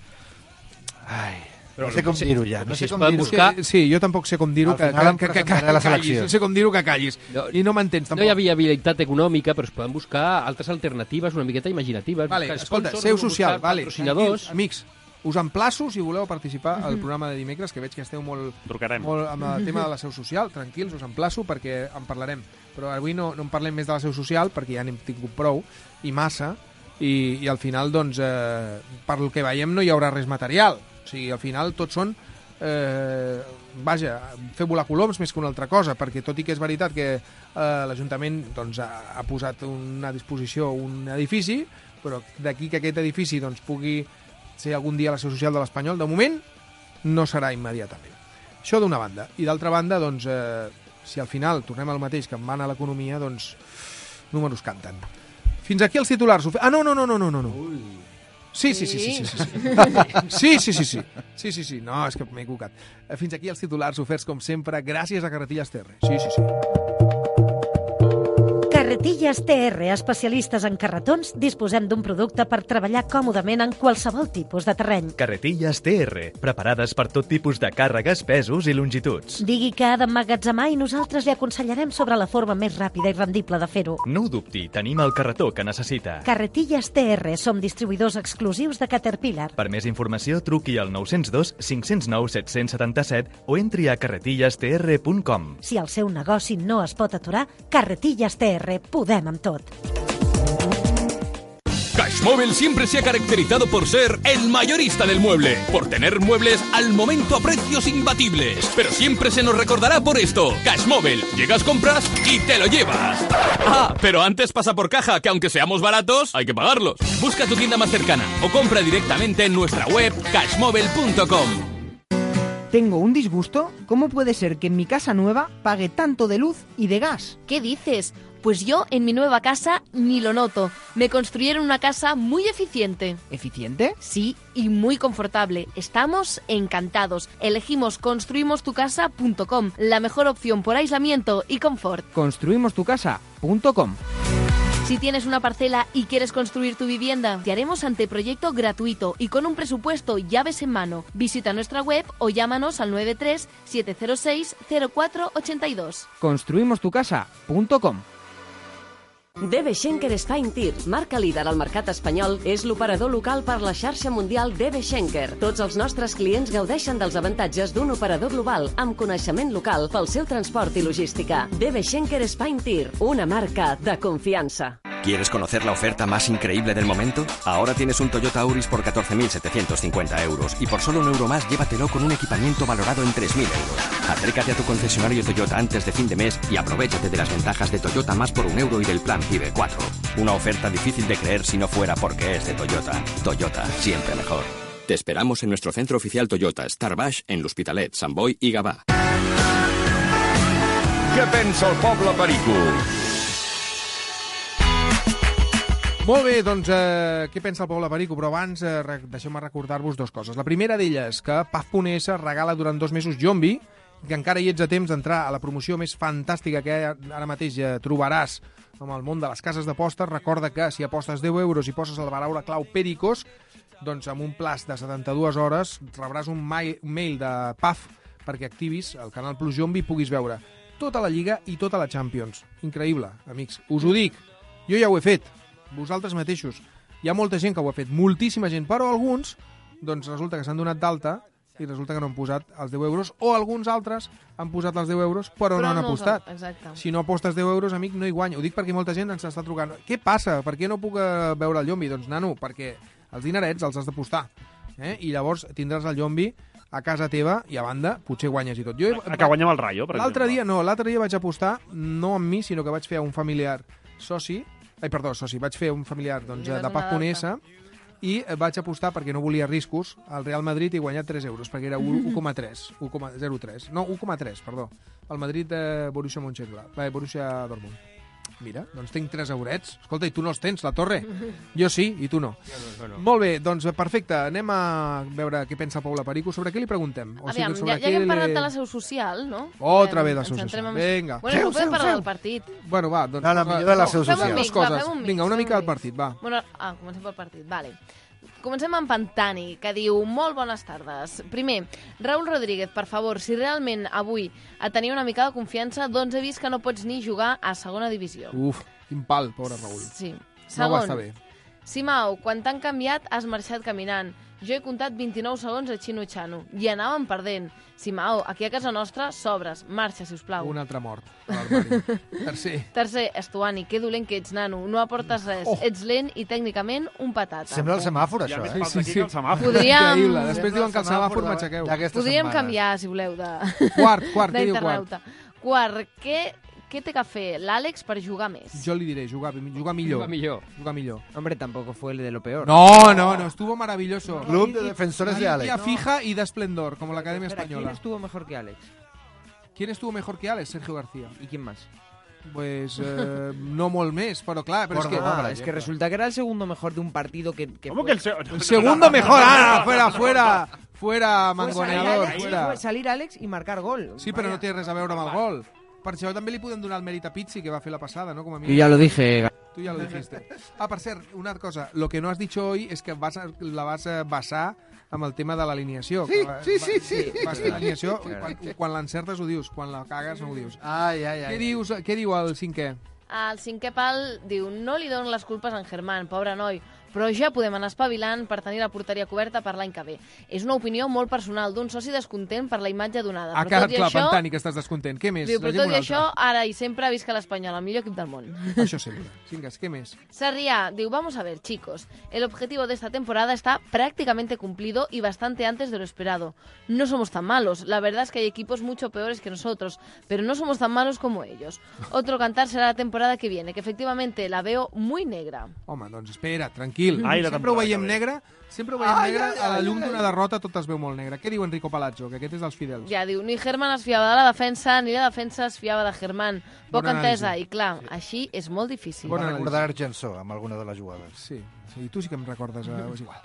Ai, Però no sé com sí, dir-ho ja, no si sé es com poden dir-ho. buscar- Sí, sí, jo tampoc sé com dir-ho, Al que, final em que, que, que, que, presentaré a la callis. selecció. No sé com dir-ho, que callis. No, I no m'entens, No tampoc. hi ha viabilitat econòmica, però es poden buscar altres alternatives una miqueta imaginatives. Vale, buscar escolta, sponsors, seu buscar social, vale. patrocinadors. Amics, us emplaço, si voleu participar al programa de dimecres, que veig que esteu molt, Trucarem. molt amb el tema de la seu social. Tranquils, us emplaço perquè en parlarem. Però avui no, no en parlem més de la seu social perquè ja n'hem tingut prou i massa i, i al final, doncs, eh, per el que veiem no hi haurà res material. O sigui, al final tots són eh, vaja, fer volar coloms més que una altra cosa, perquè tot i que és veritat que eh, l'Ajuntament doncs, ha, ha posat una disposició un edifici, però d'aquí que aquest edifici doncs, pugui ser algun dia la seu social de l'Espanyol, de moment no serà immediatament. Això d'una banda. I d'altra banda, doncs, eh, si al final tornem al mateix que en van a l'economia, doncs números canten. Fins aquí els titulars. Ah, no, no, no, no, no, no. no. Sí, sí, sí, sí, sí, sí. Sí, sí, sí, sí, sí. Sí, sí, sí. No, és que m'he equivocat. Fins aquí els titulars oferts, com sempre, gràcies a Carretilles T R. Sí, sí, sí. Carretilles T R, especialistes en carretons, disposem d'un producte per treballar còmodament en qualsevol tipus de terreny. Carretilles T R, preparades per tot tipus de càrregues, pesos i longituds. Digui que ha d'emmagatzemar i nosaltres li aconsellarem sobre la forma més ràpida i rendible de fer-ho. No ho dubti, tenim el carretó que necessita. Carretilles T R, som distribuïdors exclusius de Caterpillar. Per més informació, truqui al nou zero dos cinc zero nou set set set o entri a carretilles t r punt com. Si el seu negoci no es pot aturar, Carretilles T R, podem amb tot. Cashmóvil siempre se ha caracterizado por ser el mayorista del mueble, por tener muebles al momento a precios imbatibles. Pero siempre se nos recordará por esto. Cashmóvil, llegas, compras y te lo llevas. Ah, pero antes pasa por caja, que aunque seamos baratos, hay que pagarlos. Busca tu tienda más cercana o compra directamente en nuestra web cashmóvil punto com. Tengo un disgusto. ¿Cómo puede ser que en mi casa nueva pague tanto de luz y de gas? ¿Qué dices? Pues yo en mi nueva casa ni lo noto. Me construyeron una casa muy eficiente. ¿Eficiente? Sí, y muy confortable. Estamos encantados. Elegimos construimos tu casa punto com, la mejor opción por aislamiento y confort. construimos tu casa punto com. Si tienes una parcela y quieres construir tu vivienda, te haremos anteproyecto gratuito y con un presupuesto llaves en mano. Visita nuestra web o llámanos al nueve tres siete cero seis cero cuatro ocho dos. construimos tu casa punto com. D B Schenker Spine Tir, marca líder al mercat espanyol, és l'operador local per la xarxa mundial D B Schenker. Tots els nostres clients gaudeixen dels avantatges d'un operador global amb coneixement local pel seu transport i logística. D B Schenker Spine Tir, una marca de confiança. ¿Quieres conocer la oferta más increíble del momento? Ahora tienes un Toyota Auris por catorce mil setecientos cincuenta euros y por solo un euro más llévatelo con un equipamiento valorado en tres mil euros. Acércate a tu concesionario Toyota antes de fin de mes y aprovéchate de las ventajas de Toyota más por un euro y del plan PIBE cuatro. Una oferta difícil de creer si no fuera porque es de Toyota. Toyota, siempre mejor. Te esperamos en nuestro centro oficial Toyota, Star Baix, en l'Hospitalet, Sant Boi i Gavà. Què pensa el poble perico? Molt bé, doncs, eh, què pensa el poble perico? Però abans eh, deixeu-me recordar-vos dues coses. La primera d'elles, que Paz punt es regala durant dos mesos Jombi, que encara hi ets a temps d'entrar a la promoció més fantàstica que ara mateix eh, trobaràs amb el món de les cases d'apostes. Recorda que si apostes deu euros i poses el paraula clau Pericos, doncs amb un plaç de setanta-dues hores rebràs un mail, un mail de Paz perquè activis el Canal Plus Jombi i puguis veure tota la Lliga i tota la Champions. Increïble, amics. Us ho dic. Jo ja ho he fet. Vosaltres mateixos. Hi ha molta gent que ho ha fet, moltíssima gent, però alguns, doncs resulta que s'han donat d'alta i resulta que no han posat els deu euros, o alguns altres han posat els deu euros però, però no han no apostat. Exacte. Si no apostes deu euros, amic, no hi guanya. Ho dic perquè molta gent ens està trucant. Què passa? Per què no puc eh, veure el Jombi? Doncs, nano, perquè els dinerets els has d'apostar. Eh? I llavors tindràs el Jombi a casa teva i a banda potser guanyes i tot. Jo, a que guanyem el Rayo, per exemple. L'altre dia, no, l'altre dia vaig apostar, no amb mi, sinó que vaig fer a un familiar soci. Ai, perdó, soci, vaig fer un familiar doncs, de Paz punt es i vaig apostar perquè no volia riscos al Real Madrid i guanyar tres euros, perquè era un coma tres, un coma zero tres, no, un coma tres, perdó, el Madrid de Borussia Mönchengladbach, eh, Borussia Dortmund. Mira, doncs tinc tres eurets. Escolta, i tu no els tens, la torre? Jo sí, i tu no. no, no. Molt bé, doncs perfecte. Anem a veure què pensa el poble perico. Sobre què li preguntem? O Aviam, sigui, ja, ja que hem le... parlat de la seu social, no? Otra eh, vez la seu social. Amb... Vinga. Bueno, no podem parlar del partit. Bueno, va, doncs... No, la millor de la seu social. Fem un mix, va, fem un mix. Vinga, una fem mica un del mix. partit, va. Bueno, ah, comencem pel partit, vale. Comencem amb Pantani, que diu molt bones tardes. Primer, Raúl Rodríguez, per favor, si realment avui et tenia una mica de confiança, doncs he vist que no pots ni jugar a segona divisió. Uf, quin pal, pobre Raúl. Sí. Segon, no va estar bé. Simau, quan t'han canviat has marxat caminant. Jo he comptat vint-i-nou segons a Xino Xano i anàvem perdent. Simao, aquí a casa nostra sobres. Marxa, si us plau. Un altre mort a l'armari. Tercer. Tercer, Estuani, que dolent que ets, nano. No aportes res. Oh. Ets lent i tècnicament un patata. Sembla el semàfor, això, eh? Sí, sí, sí. Podríem... Increïble. Després diuen que el semàfor m'aixequeu. Podríem canviar, si voleu, de... Quart, quart, què diu quart? Quart, què... Què té que fer l'Àlex per jugar més? Yo le diré, jugar, jugar millor. Jugar millor. Jugar millor. Hombre, tampoco fue el de lo peor. No, no, no, estuvo maravilloso. Club de defensores de Alex. Limpia, fija y de esplendor, como la Academia Espera, Española. ¿quién estuvo mejor que Alex? ¿Quién estuvo mejor que Alex? Sergio García. ¿Y quién más? Pues eh, no molt més, pero claro, pero es que, ah, es que resulta que era el segundo mejor de un partido que... que ¿Cómo fue... que el, se... el segundo mejor? Ah, fuera, fuera, fuera, mangoneador, Alex, fuera. fue salir Alex i marcar gol. Sí, però no té res a veure amb el gol. Per això també li podem donar el mèrit a Pizzi, que va fer la passada, ¿no? Como a mí. Yo ya lo dije. Tú ya lo dijiste. Ah, per cert, una cosa, lo que no has dicho hoy es que vas a, la vas a basar amb el tema de l'alineació. Sí, sí, sí, sí. Vas a l'alineació, quan, quan l'encertes ho dius, quan la cagues no ho dius. Ai, ai, ai. Què, dius, què diu el cinquè? El cinquè pal diu: no li dono les culpes a en Germán, pobre noi, però ja podem anar espavilant per tenir la porteria coberta per l'any que ve. És una opinió molt personal d'un soci descontent per la imatge donada. Ha quedat clar, això... Pantani, que estàs descontent. Què més? Diu, però tot i això, ara i sempre visca l'Espanyol, el millor equip del món. Això sempre. Cingas, ¿qué més? Sarriá diu: vamos a ver, chicos, el objetivo de esta temporada está prácticamente cumplido y bastante antes de lo esperado. No somos tan malos, la verdad es que hay equipos mucho peores que nosotros, pero no somos tan malos como ellos. Otro cantar será la temporada que viene, que efectivamente la veo muy negra. Home, doncs espera, tranquil. Ai, sempre ho veiem negre, sempre ho veiem ai, negre, ai, ai, a la llum d'una derrota tot es veu molt negre. Què diu Enrico Palazzo, que aquest és dels fidels? Ja, diu, ni Germán es fiava de la defensa, ni la defensa es fiava de Germán. Poca entesa, i clar, sí. Així és molt difícil. Bona recordar Argensó amb alguna de les jugades. Sí, sí, tu sí que em recordes, eh, és igual.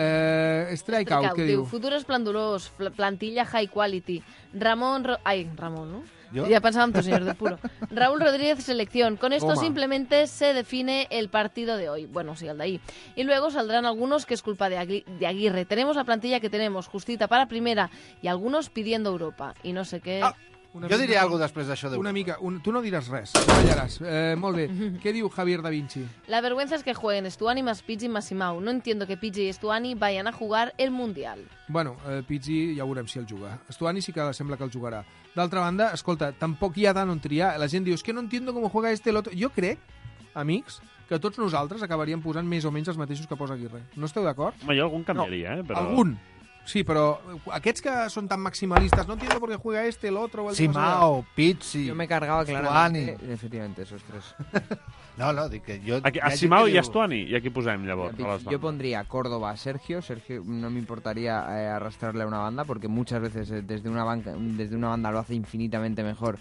Eh, Strike Out, què diu? Futuro esplendoroso, plantilla high quality. Ramón... Ro... Ai, Ramón, ¿no? ¿Yo? Ya pensaba en tu señor del puro. Raúl Rodríguez, selección. Con esto Toma. Simplemente se define el partido de hoy. Bueno, sí, el de ahí. Y luego saldrán algunos que es culpa de, Agui de Aguirre. Tenemos la plantilla que tenemos, justita para primera, y algunos pidiendo Europa. Y no sé qué... Ah. Una jo diria alguna cosa després d'això d'Europa. Una mica, un, tu no diràs res, callaràs. Eh, molt bé. Què diu Javier Da Vinci? La vergüenza es que jueguen Stuani más Pizzi más Simao. No entiendo que Pizzi y Stuani vayan a jugar el Mundial. Bueno, eh, Pizzi ja veurem si el juga. Stuani sí que sembla que el jugarà. D'altra banda, escolta, tampoc hi ha tant on triar. La gent diu, es que no entiendo cómo juega este el otro. Jo crec, amics, que tots nosaltres acabaríem posant més o menys els mateixos que posa Aguirre. No esteu d'acord? Home, jo algun canviaria, no, eh? Però... Algun. Sí, però aquests que són tan maximalistes, no entiendo por qué juega este, el otro... O el Simao, Pizzi... Yo me cargaba claramente, efectivamente, esos tres. No, no, dic que jo... Aquí, a Simao i a Stuani, i aquí posem, llavors. Yo, yo pondría Córdoba a Sergio. Sergio no me importaría eh, arrastrarle a una banda, porque muchas veces eh, desde, una banca, desde una banda lo hace infinitamente mejor,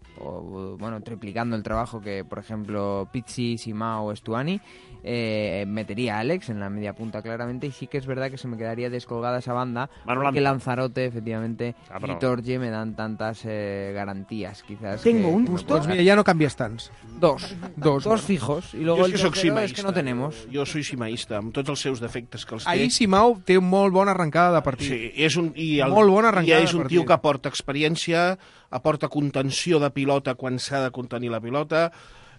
o bueno, triplicando el trabajo que, por ejemplo, Pizzi, Simao o Stuani. Eh, metería a Alex en la media punta claramente, y sí que es verdad que se me quedaría descolgada esa banda, Manu porque Lanza. Lanzarote efectivamente Ah, però- y Torje me dan tantas eh, garantías quizás. Tengo que- un que gusto. puedo Doncs dar. mira, ja no canvies tants. Dos. Dos. Dos fijos. Y luego jo el és que soc tercero simaista. es que no tenemos. Jo soy simaista, amb tots els seus defectes que els té. Ahir Simao té molt bona arrencada de partit. Sí, és un, i el, Molt bona arrencada i és de un partit. tio que aporta experiència, aporta contenció de pilota quan s'ha de contenir la pilota,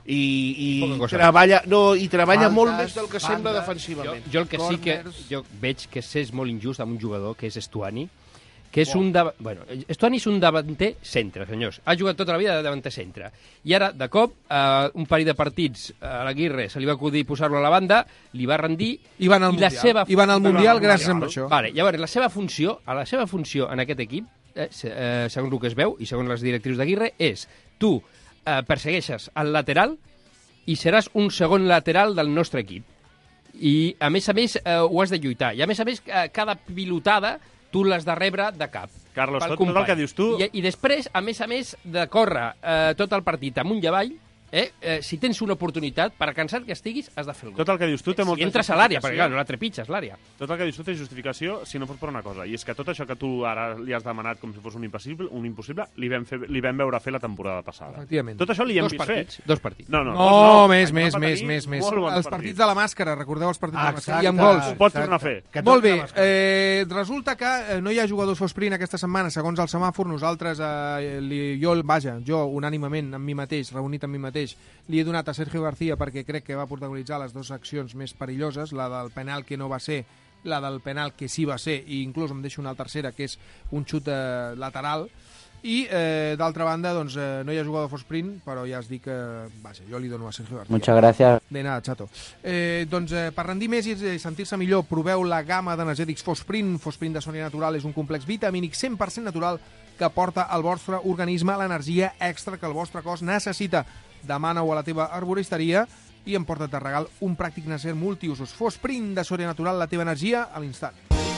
i, i treballa, no, i treballa Faltes, molt més del que sembla bandes. defensivament. Jo, jo el que sí que jo veig que és molt injust amb un jugador, que és Stuani, que és un... Dav... Bueno, Stuani és un davanter centre, senyors. Ha jugat tota la vida de davanter centre. I ara, de cop, eh, un parell de partits a l'Aguirre se li va acudir posar-lo a la banda, li va rendir... I van al i la Mundial. seva... I van al Mundial gràcies a això. Vale, llavors, la seva funció, a la seva funció en aquest equip, eh, se- eh, segons el que es veu i segons les directrius d'Aguirre, és tu eh, persegueixes el lateral i seràs un segon lateral del nostre equip. I, a més a més, eh, ho has de lluitar. I, a més a més, eh, cada pilotada tu l'has de rebre de cap. Carlos, pel tot- tot el company. que dius tu- I, I després, a més a més, de córrer eh, tot el partit amunt i avall, eh, eh, si tens una oportunitat, per cansat que estiguis, has de fer el gol. Tot el que dius tu té molta Si entres a l'àrea, justificació. perquè clar, no la trepitges, l'àrea. Tot el que dius tu té justificació si no fos per una cosa, i és que tot això que tu ara li has demanat com si fos un impossible, un impossible li, vam fer, li vam veure fer la temporada passada. Efectivament. Tot això li hem Dos vist partits, fer. dos partits. No, no, No, dos no. més, Aquí més, va més, tenir més, més. molt bons Els partits de la màscara, recordeu els partits de la màscara? I amb Exacte, gols. ho pot tornar a fer. Que Molt bé, tot la eh, resulta que eh, no hi ha jugadors Fosprint aquesta setmana, segons el semàfor. Nosaltres, eh, li, jo, vaja, jo, unànimament, amb mi mateix, reunit amb mi mateix, li he donat a Sergio García perquè crec que va protagonitzar les dues accions més perilloses, la del penal que no va ser, la del penal que sí va ser, i inclús em deixo una tercera, que és un xut eh, lateral. I, eh, d'altra banda, doncs, eh, no hi ha jugador Fosprint, però ja es dic que, vaja, jo li dono a Sergio García. Muchas gracias. De nada, chato. Eh, doncs, eh, per rendir més i sentir-se millor, proveu la gamma d'energètics Fosprint. Fosprint de Sonia Natural és un complex vitamínic cent per cent natural que aporta al vostre organisme l'energia extra que el vostre cos necessita. Demana-ho a la teva arboristeria i emporta't de regal un pràctic necessari multiusos. Fosprint de Sonia Natural, la teva energia a l'instant.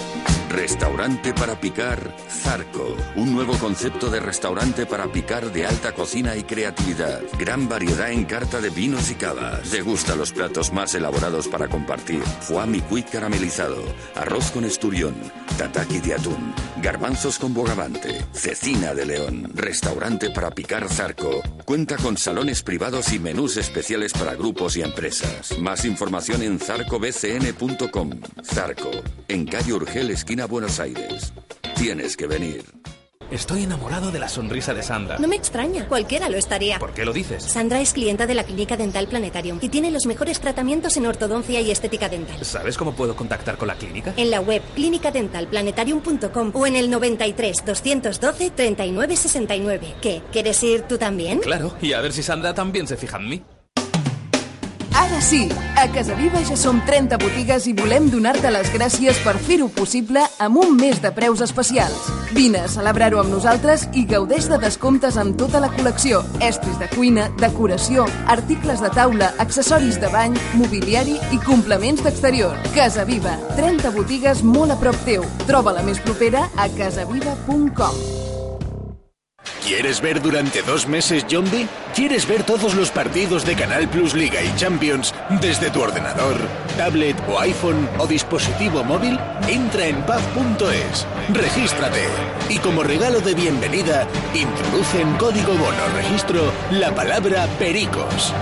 Restaurante para picar Zarco. Un nuevo concepto de restaurante para picar de alta cocina y creatividad. Gran variedad en carta de vinos y cavas. Degusta los platos más elaborados para compartir. Foie micuit caramelizado. Arroz con esturión. Tataki de atún. Garbanzos con bogavante. Cecina de león. Restaurante para picar Zarco. Cuenta con salones privados y menús especiales para grupos y empresas. Más información en zarco b c n punto com. Zarco. En calle Urgel, esquina Buenos Aires. Tienes que venir. Estoy enamorado de la sonrisa de Sandra. No me extraña, cualquiera lo estaría. ¿Por qué lo dices? Sandra es clienta de la Clínica Dental Planetarium y tiene los mejores tratamientos en ortodoncia y estética dental. ¿Sabes cómo puedo contactar con la clínica? En la web clínica dental planetarium punto com o en el noventa y tres, doscientos doce, treinta y nueve sesenta y nueve. ¿Qué? ¿Quieres ir tú también? Claro, y a ver si Sandra también se fija en mí. Ara sí, a Casa Viva ja som trenta botigues i volem donar-te les gràcies per fer-ho possible amb un mes de preus especials. Vine a celebrar-ho amb nosaltres i gaudeix de descomptes amb tota la col·lecció, estris de cuina, decoració, articles de taula, accessoris de bany, mobiliari i complements d'exterior. Casa Viva, trenta botigues molt a prop teu. Troba la més propera a casaviva punt com. ¿Quieres ver durante dos meses Yombi? ¿Quieres ver todos los partidos de Canal Plus Liga y Champions desde tu ordenador, tablet o iPhone o dispositivo móvil? Entra en paz punto es, regístrate y como regalo de bienvenida, introduce en código bono registro la palabra Pericos.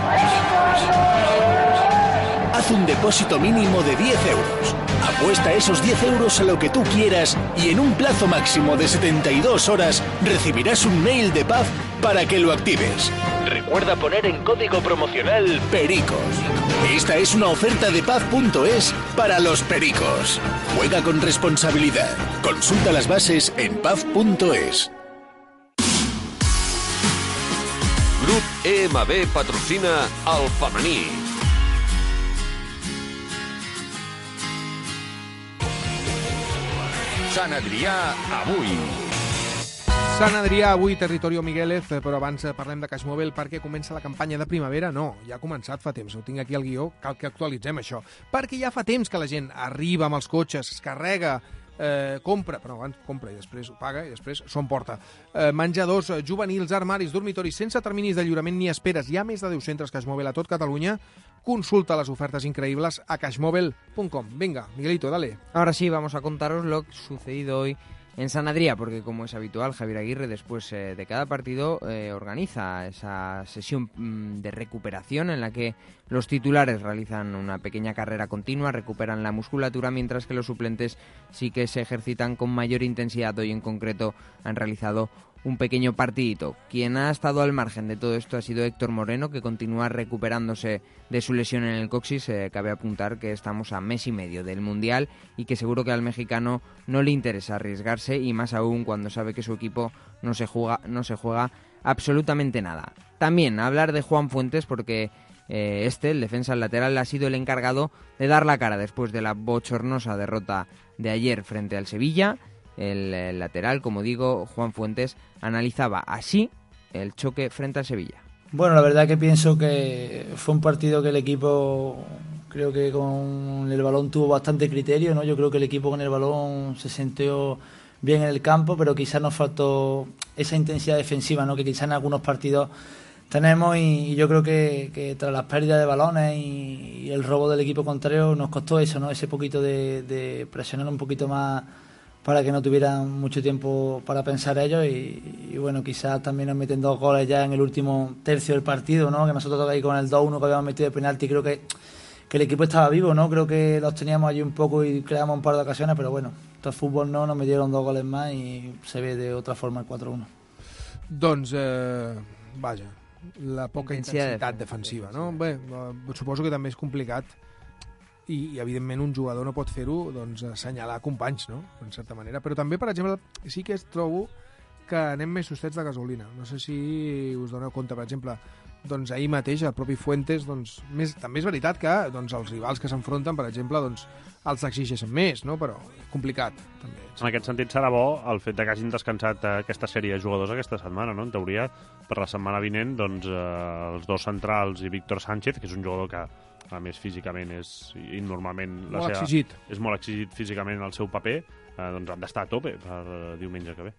Haz un depósito mínimo de diez euros. Apuesta esos diez euros a lo que tú quieras y en un plazo máximo de setenta y dos horas recibirás un mail de Paz para que lo actives. Recuerda poner en código promocional Pericos. Esta es una oferta de paz punto es para los pericos. Juega con responsabilidad. Consulta las bases en paz punto es. Grup E M B patrocina el femení. Sant Adrià avui. Sant Adrià avui, Territorio Migueles, però abans parlem de Cashmobile perquè comença la campanya de primavera. No, ja ha començat fa temps, ho tinc aquí al guió, cal que actualitzem això. Perquè ja fa temps que la gent arriba amb els cotxes, es carrega, eh, compra, però abans compra i després ho paga i després s'ho emporta. Eh, menjadors, juvenils, armaris, dormitoris, sense terminis de lliurament ni esperes. Hi ha més de deu centres Cashmobile a tot Catalunya. Consulta las ofertas increíbles a cashmobile punto com. Venga, Miguelito, dale. Ahora sí, vamos a contaros lo sucedido hoy en Sant Adrià, porque como es habitual, Javier Aguirre después eh, de cada partido eh, organiza esa sesión mm, de recuperación en la que los titulares realizan una pequeña carrera continua, recuperan la musculatura, mientras que los suplentes sí que se ejercitan con mayor intensidad. Hoy en concreto han realizado un pequeño partidito. Quien ha estado al margen de todo esto ha sido Héctor Moreno, que continúa recuperándose de su lesión en el coxis. Eh, cabe apuntar que estamos a mes y medio del Mundial y que seguro que al mexicano no le interesa arriesgarse, y más aún cuando sabe que su equipo no se juega, no se juega absolutamente nada. También hablar de Juan Fuentes, porque eh, este, el defensa lateral, ha sido el encargado de dar la cara después de la bochornosa derrota de ayer frente al Sevilla. El, el lateral, como digo, Juan Fuentes, analizaba así el choque frente al Sevilla. Bueno, la verdad que pienso que fue un partido que el equipo, creo que con el balón tuvo bastante criterio, ¿no? Yo creo que el equipo con el balón se sintió bien en el campo, pero quizás nos faltó esa intensidad defensiva, ¿no? Que quizás en algunos partidos tenemos, y, y yo creo que, que tras las pérdidas de balones y, y el robo del equipo contrario nos costó eso, ¿no? Ese poquito de, de presionar un poquito más para que no tuvieran mucho tiempo para pensar ellos, y, y bueno, quizás también nos meten dos goles ya en el último tercio del partido, ¿no? Que nosotros ahí con el dos uno que habíamos metido de penalti, creo que, que el equipo estaba vivo, ¿no? Creo que los teníamos allí un poco y creamos un par de ocasiones, pero bueno, esto es fútbol, no, nos metieron dos goles más y se ve de otra forma el cuatro uno. Doncs, eh, vaja, la poca intensitat defensiva, no? Bé, suposo que també és complicat i, i evidentment un jugador no pot fer-ho, doncs assenyalar companys, no? En certa manera, però també, per exemple, sí que es trobo que anem més sostets de gasolina. No sé si us doneu compte, per exemple, doncs ahir mateix el propi Fuentes, doncs, més, també és veritat que doncs, els rivals que s'enfronten, per exemple, doncs, els exigeixen més, no? Però complicat, també. En aquest sentit serà bo el fet de que hagin descansat aquesta sèrie de jugadors aquesta setmana, no? En teoria, per la setmana vinent, doncs, eh, els dos centrals i Víctor Sánchez, que és un jugador que a més físicament és, i normalment la molt seva, exigit. és molt exigit físicament el seu paper, eh, doncs han d'estar a tope per eh, diumenge que ve.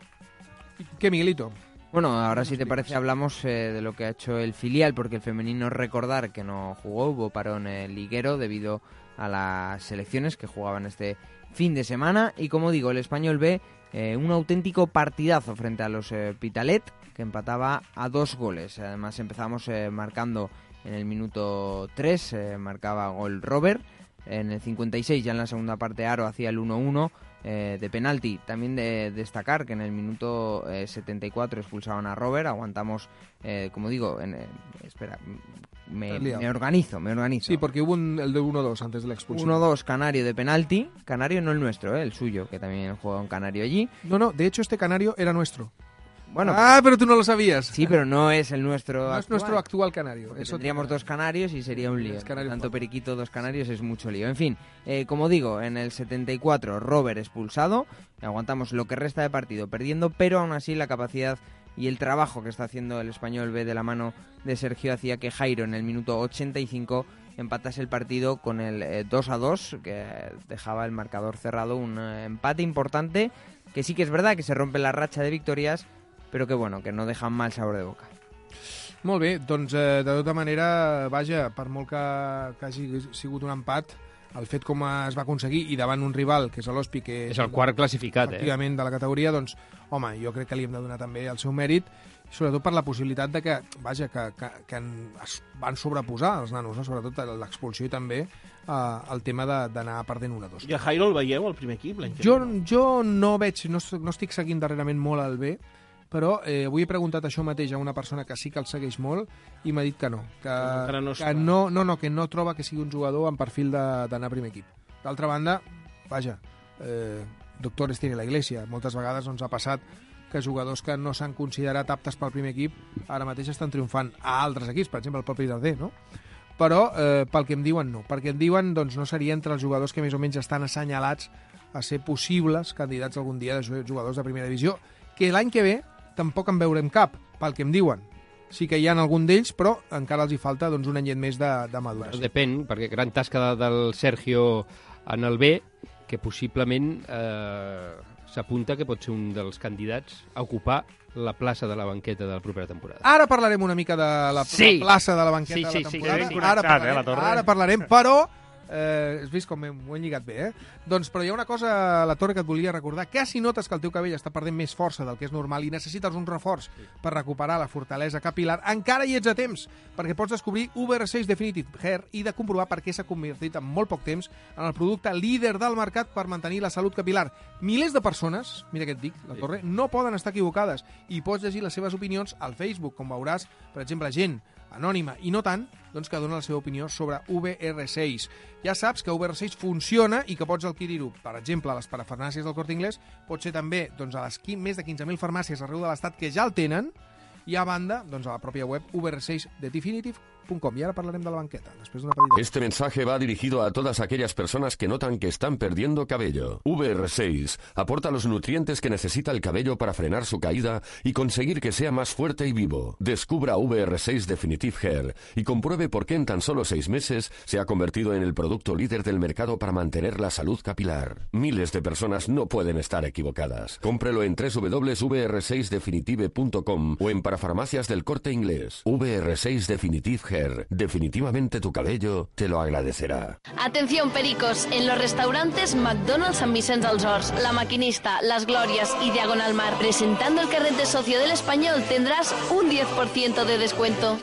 ¿Qué, Miguelito? Bueno, ahora si te parece hablamos eh, de lo que ha hecho el filial, porque el femenino, recordar que no jugó, hubo parón eh, liguero debido a las selecciones que jugaban este fin de semana, y como digo, el Español B, eh, un auténtico partidazo frente a los eh, Pitalet, que empataba a dos goles. Además empezamos eh, marcando en el minuto tres, eh, marcaba gol Robert, en el cincuenta y seis ya en la segunda parte Aro hacía el uno uno eh, de penalti. También de destacar que en el minuto eh, setenta y cuatro expulsaban a Robert, aguantamos, eh, como digo, en, eh, espera, me, me organizo, me organizo. Sí, porque hubo un, el de uno dos antes de la expulsión. uno dos Canario de penalti, Canario no el nuestro, eh, el suyo, que también juega un Canario allí. No, no, de hecho este Canario era nuestro. Bueno, ah, pero tú no lo sabías. Sí, pero no es el nuestro No actual. es nuestro actual canario. Porque Eso tendríamos te... dos canarios y sería un lío. Tanto Juan. periquito, dos canarios es mucho lío. En fin, eh, como digo, en el setenta y cuatro Robert expulsado, aguantamos lo que resta de partido perdiendo, pero aún así la capacidad y el trabajo que está haciendo el Español B de la mano de Sergio hacía que Jairo en el minuto ochenta y cinco empatase el partido con el eh, dos a dos, que dejaba el marcador cerrado, un eh, empate importante, que sí que es verdad que se rompe la racha de victorias, però que, bueno, que no deixen mal sabor de boca. Molt bé, doncs eh, de tota manera, vaja, per molt que, que hagi sigut un empat, el fet com es va aconseguir i davant un rival, que és l'Hospi, que és el quart classificat, efectivament, eh? de la categoria, doncs, home, jo crec que li hem de donar també el seu mèrit, sobretot per la possibilitat de que, vaja, que, que, que es van sobreposar els nanos, no? Sobretot l'expulsió i també eh, el tema d'anar perdent un a dos. I a Jairo el veieu al primer equip? Jo, jo no veig, no, no estic seguint darrerament molt el B, però eh, avui he preguntat això mateix a una persona que sí que el segueix molt i m'ha dit que no, que, no, que no, no, no, que no troba que sigui un jugador amb perfil d'anar a primer equip. D'altra banda, vaja, eh, doctores tiene la iglesia. Moltes vegades ens ha passat que jugadors que no s'han considerat aptes pel primer equip ara mateix estan triomfant a altres equips, per exemple el propi Darder, no? Però eh, pel que em diuen no, perquè em diuen doncs, no seria entre els jugadors que més o menys estan assenyalats a ser possibles candidats algun dia de jugadors de primera divisió, que l'any que ve tampoc en veurem cap, pel que em diuen. Sí que hi ha algun d'ells, però encara els hi falta doncs, un anyet més de, de maduració. Depèn, perquè gran tasca de, del Sergio en el B, que possiblement eh, s'apunta que pot ser un dels candidats a ocupar la plaça de la banqueta de la propera temporada. Ara parlarem una mica de la, sí. la plaça de la banqueta sí, sí, de la temporada. Sí, sí, ara, parlarem, eh, la ara parlarem, però... Eh, has vist com ho hem lligat bé, eh? Doncs, però hi ha una cosa a la Torre que et volia recordar, que si notes que el teu cabell està perdent més força del que és normal i necessites un reforç per recuperar la fortalesa capilar, encara hi ets a temps, perquè pots descobrir U V R seis Definitive Hair i de comprovar per què s'ha convertit en molt poc temps en el producte líder del mercat per mantenir la salut capilar. Milers de persones, mira què et dic, la Torre, no poden estar equivocades i pots llegir les seves opinions al Facebook, com veuràs, per exemple, gent anònima i no tant, doncs que dona la seva opinió sobre U V R seis. Ja saps que U V R seis funciona i que pots adquirir-ho, per exemple, a les parafarmàcies del Corte Inglés, pot ser també doncs, a les més de quinze mil farmàcies arreu de l'Estat que ja el tenen, i a banda, doncs, a la pròpia web U V R seis de Definitive punt com. I ara parlarem de la banqueta, després d'una petita... Este mensaje va dirigido a todas aquellas personas que notan que están perdiendo cabello. U V R seis aporta los nutrientes que necesita el cabello para frenar su caída y conseguir que sea más fuerte y vivo. Descubra U V R seis Definitive Hair y compruebe por qué en tan solo seis meses se ha convertido en el producto líder del mercado para mantener la salud capilar. Miles de personas no pueden estar equivocadas. Cómprelo en doble u doble u doble u punto u v r seis definitive punto com o en parafarmacias del Corte Inglés. U V R seis Definitive Hair. Definitivamente tu cabello te lo agradecerá. Atención, pericos. En los restaurantes McDonald's San Vicente dels Horts, La Maquinista, Las Glorias y Diagonal Mar, presentando el carnet de socio del Español, tendrás un diez por ciento de descuento.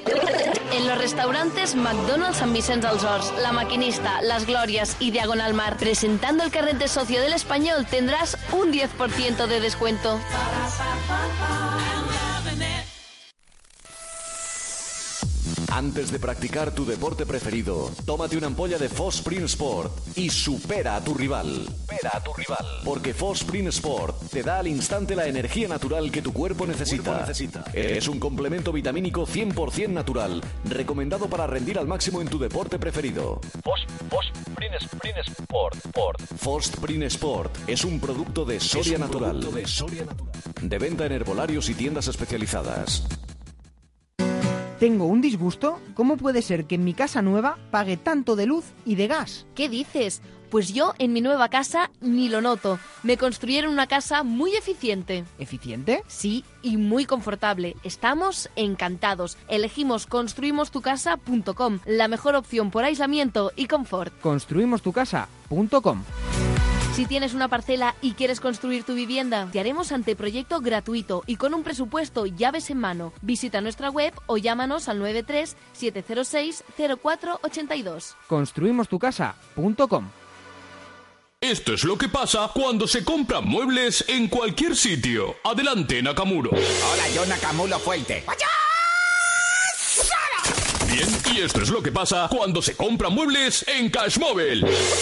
En los restaurantes McDonald's San Vicente dels Horts, La Maquinista, Las Glorias y Diagonal Mar, presentando el carnet de socio del Español, tendrás un diez por ciento de descuento. Antes de practicar tu deporte preferido, tómate una ampolla de Fosprin Sport y supera a tu rival. Supera a tu rival. Porque Fosprin Sport te da al instante la energía natural que tu cuerpo necesita. Cuerpo necesita. Es un complemento vitamínico cien por ciento natural, recomendado para rendir al máximo en tu deporte preferido. Fosprin Sport. Fosprin Sport es un producto de Soria un Natural. Producto de Soria Natural. De venta en herbolarios y tiendas especializadas. Tengo un disgusto. ¿Cómo puede ser que en mi casa nueva pague tanto de luz y de gas? ¿Qué dices? Pues yo en mi nueva casa ni lo noto. Me construyeron una casa muy eficiente. ¿Eficiente? Sí, y muy confortable. Estamos encantados. Elegimos construimos tu casa punto com, la mejor opción por aislamiento y confort. construimos tu casa punto com. Si tienes una parcela y quieres construir tu vivienda, te haremos anteproyecto gratuito y con un presupuesto llaves en mano. Visita nuestra web o llámanos al nueve tres siete cero seis cero cuatro ocho dos. construimos tu casa punto com. Esto es lo que pasa cuando se compran muebles en cualquier sitio. Adelante, Nakamuro. Hola, yo Nakamuro Fuerte. Bien, y esto es lo que pasa cuando se compran muebles en Cashmobile.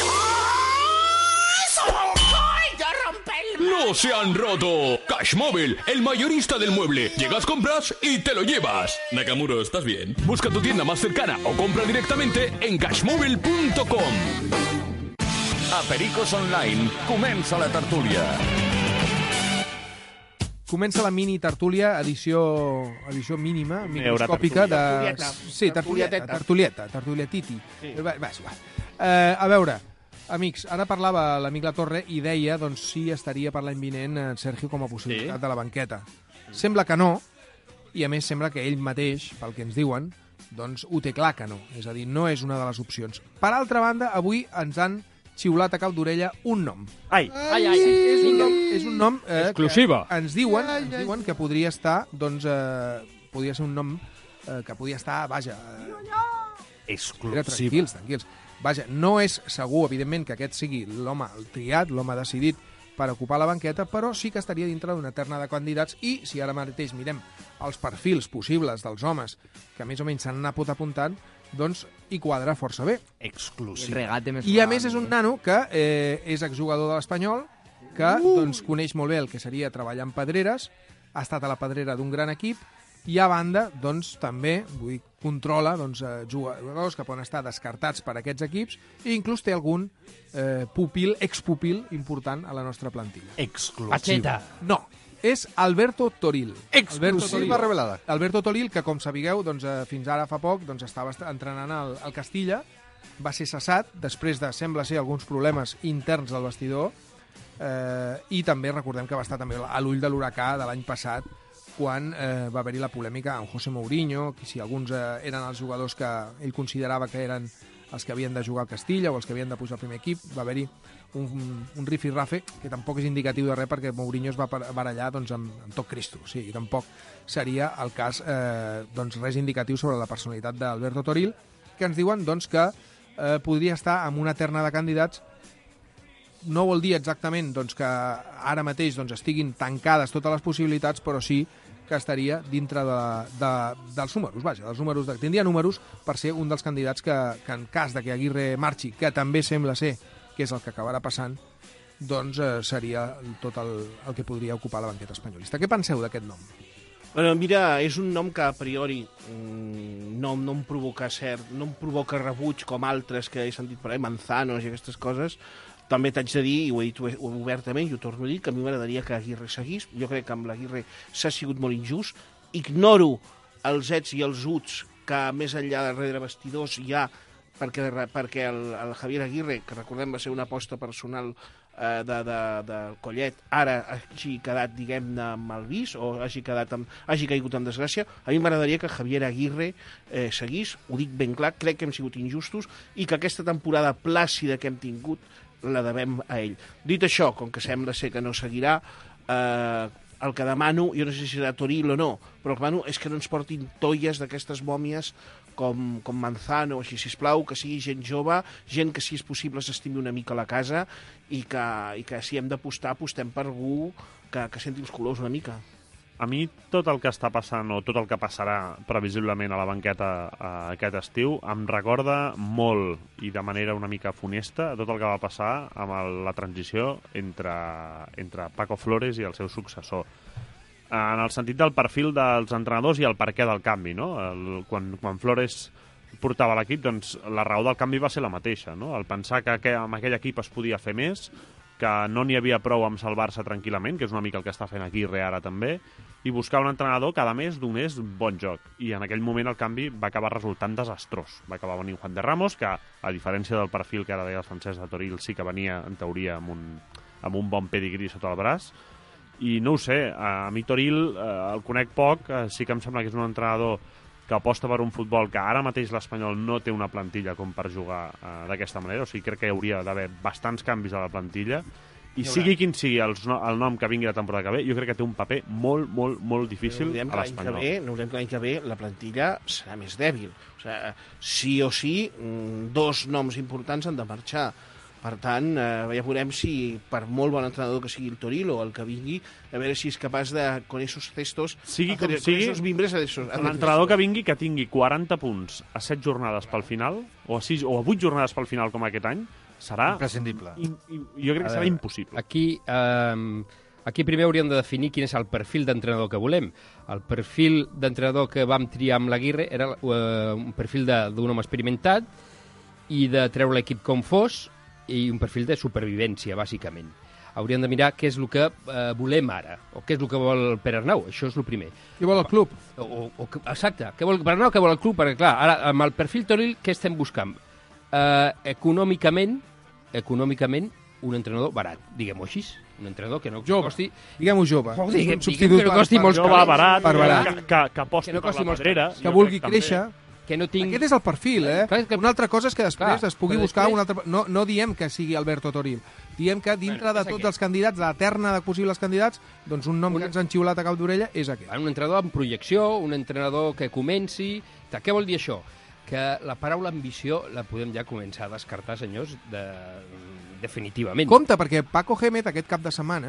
¡No se han roto! Cashmobile, el mayorista del mueble. Llegas, compras y te lo llevas. Nakamuro, ¿estás bien? Busca tu tienda más cercana o compra directamente en cashmobile punto com. A Pericos Online comença la tertúlia. Comença la mini tertúlia, edició, edició mínima, microscòpica de... Tertulieta. Sí, tertulieta, Tertulieteta. tertulieta, tertulietiti. Sí. Va, va, és igual. Eh, a veure, amics, ara parlava l'amic La Torre i deia doncs, si estaria per l'any vinent en Sergio com a possibilitat Sí. de la banqueta. Sembla que no, i a més sembla que ell mateix, pel que ens diuen, doncs ho té clar que no. És a dir, no és una de les opcions. Per altra banda, avui ens han xiulat a cap d'orella un nom. Ai, ai, ai. És un nom, és un nom eh, Exclusiva. que ens diuen, ens diuen que podria estar, doncs, eh, podria ser un nom eh, que podria estar, vaja... Eh, Exclusiva. tranquils, tranquils. Vaja, no és segur, evidentment, que aquest sigui l'home triat, l'home decidit per ocupar la banqueta, però sí que estaria dintre d'una terna de candidats i, si ara mateix mirem els perfils possibles dels homes que més o menys s'han anat apuntant, doncs hi quadra força bé. Exclusiva. Regate més I a suave. més és un nano que eh, és exjugador de l'Espanyol, que uh! doncs, coneix molt bé el que seria treballar en pedreres, ha estat a la pedrera d'un gran equip, i a banda, doncs, també, vull dir, controla doncs, eh, jugadors que poden estar descartats per aquests equips i inclús té algun eh, pupil, expupil important a la nostra plantilla. Exclusiva. Pacheta. No, és Alberto Toril. Exclusiva revelada. Alberto Toril, que com sabigueu, doncs, eh, fins ara fa poc doncs, estava est- entrenant al, al Castilla, va ser cessat després de, sembla ser, alguns problemes interns del vestidor, eh, i també recordem que va estar també a l'ull de l'huracà de l'any passat, quan eh, va haver-hi la polèmica amb José Mourinho, que si alguns eh, eren els jugadors que ell considerava que eren els que havien de jugar al Castilla o els que havien de pujar al primer equip, va haver-hi un, un rifirrafe que tampoc és indicatiu de res perquè Mourinho es va par- barallar doncs, amb, amb tot Cristo. O sigui, tampoc seria el cas eh, doncs, res indicatiu sobre la personalitat d'Alberto Toril, que ens diuen doncs, que eh, podria estar en una terna de candidats. No vol dir exactament doncs, que ara mateix doncs, estiguin tancades totes les possibilitats, però sí que estaria dintre de, de, dels números, vaja, dels números de, tindria números per ser un dels candidats que, que en cas de que Aguirre marxi, que també sembla ser que és el que acabarà passant, doncs eh, seria tot el, el que podria ocupar la banqueta espanyolista. Què penseu d'aquest nom? Bueno, mira, és un nom que a priori mm, no, no em provoca cert, no em provoca rebuig com altres que he sentit per ahí, Manzanos i aquestes coses. També t'haig de dir, i ho he dit obertament, i ho torno a dir, que a mi m'agradaria que Aguirre seguís. Jo crec que amb l'Aguirre s'ha sigut molt injust. Ignoro els ets i els uts que més enllà de darrere vestidors hi ha, perquè, perquè el, el Javier Aguirre, que recordem va ser una aposta personal eh, de, de, de Collet, ara hagi quedat, diguem-ne, mal vist, o hagi, quedat amb, hagi caigut en desgràcia. A mi m'agradaria que Javier Aguirre eh, seguís, ho dic ben clar, crec que hem sigut injustos, i que aquesta temporada plàcida que hem tingut la devem a ell. Dit això, com que sembla ser que no seguirà, eh, el que demano, jo no sé si serà Toril o no, però el que demano és que no ens portin tolles d'aquestes mòmies com, com Manzano o així, sisplau, que sigui gent jove, gent que, si és possible, s'estimi una mica la casa i que, i que si hem d'apostar, apostem per algú que, que senti els colors una mica. A mi tot el que està passant o tot el que passarà previsiblement a la banqueta eh, aquest estiu em recorda molt i de manera una mica funesta tot el que va passar amb el, la transició entre, entre Paco Flores i el seu successor. En el sentit del perfil dels entrenadors i el perquè del canvi, no? El, quan, quan Flores portava l'equip, doncs la raó del canvi va ser la mateixa, no? El pensar que, que amb aquell equip es podia fer més, que no n'hi havia prou amb salvar-se tranquil·lament, que és una mica el que està fent aquí ara també, i buscar un entrenador que, a més, donés bon joc. I en aquell moment el canvi va acabar resultant desastrós. Va acabar venint Juan de Ramos, que, a diferència del perfil que ara deia el Francesc de Toril, sí que venia, en teoria, amb un, amb un bon pedigrí sota el braç. I no ho sé, a mi Toril eh, el conec poc, eh, sí que em sembla que és un entrenador que aposta per un futbol que ara mateix l'Espanyol no té una plantilla com per jugar eh, d'aquesta manera, o sigui, crec que hi hauria d'haver bastants canvis a la plantilla, i sigui quin sigui el, el nom que vingui la temporada que ve, jo crec que té un paper molt, molt, molt difícil a l'Espanyol. No veurem que l'any que ve la plantilla serà més dèbil. O sigui, sí o sí, dos noms importants han de marxar. Per tant, eh, ja veurem si, per molt bon entrenador que sigui el Toril o el que vingui, a veure si és capaç de, con esos cestos, sigui com con sigui, esos mimbres... l'entrenador que vingui, que tingui quaranta punts a set jornades pel final, o a, sis, o a vuit jornades pel final, com aquest any, serà... Imprescindible. I, i, jo crec que serà impossible. Aquí, eh, aquí primer hauríem de definir quin és el perfil d'entrenador que volem. El perfil d'entrenador que vam triar amb l'Aguirre era eh, un perfil d'un home experimentat i de treure l'equip com fos, i un perfil de supervivència, bàsicament. Hauríem de mirar què és el que eh, volem ara, o què és el que vol Pere Arnau, això és el primer. Què vol el club? O, o, o, exacte, què vol Pere Arnau, què vol el club, perquè clar, ara, amb el perfil Toril, què estem buscant? Eh, econòmicament, econòmicament, un entrenador barat, diguem-ho així, un entrenador que no jove. costi... Diguem-ho jove. Oh, diguem, diguem que no costi molts jove, barat, per barat. Que, que, que aposti que no per la pedrera. Que vulgui créixer. Que no tinc... Aquest és el perfil, eh? Clar, que... Una altra cosa és que després Clar, es pugui després... buscar un altre... No, no diem que sigui Alberto Toril. Diem que dintre de tots els candidats, la terna de possibles candidats, doncs un nom un... que ens han xiulat a cap d'orella és aquest. Un entrenador amb projecció, un entrenador que comenci... Què vol dir això? Que la paraula ambició la podem ja començar a descartar, senyors, de... definitivament. Compte, perquè Paco Gémez aquest cap de setmana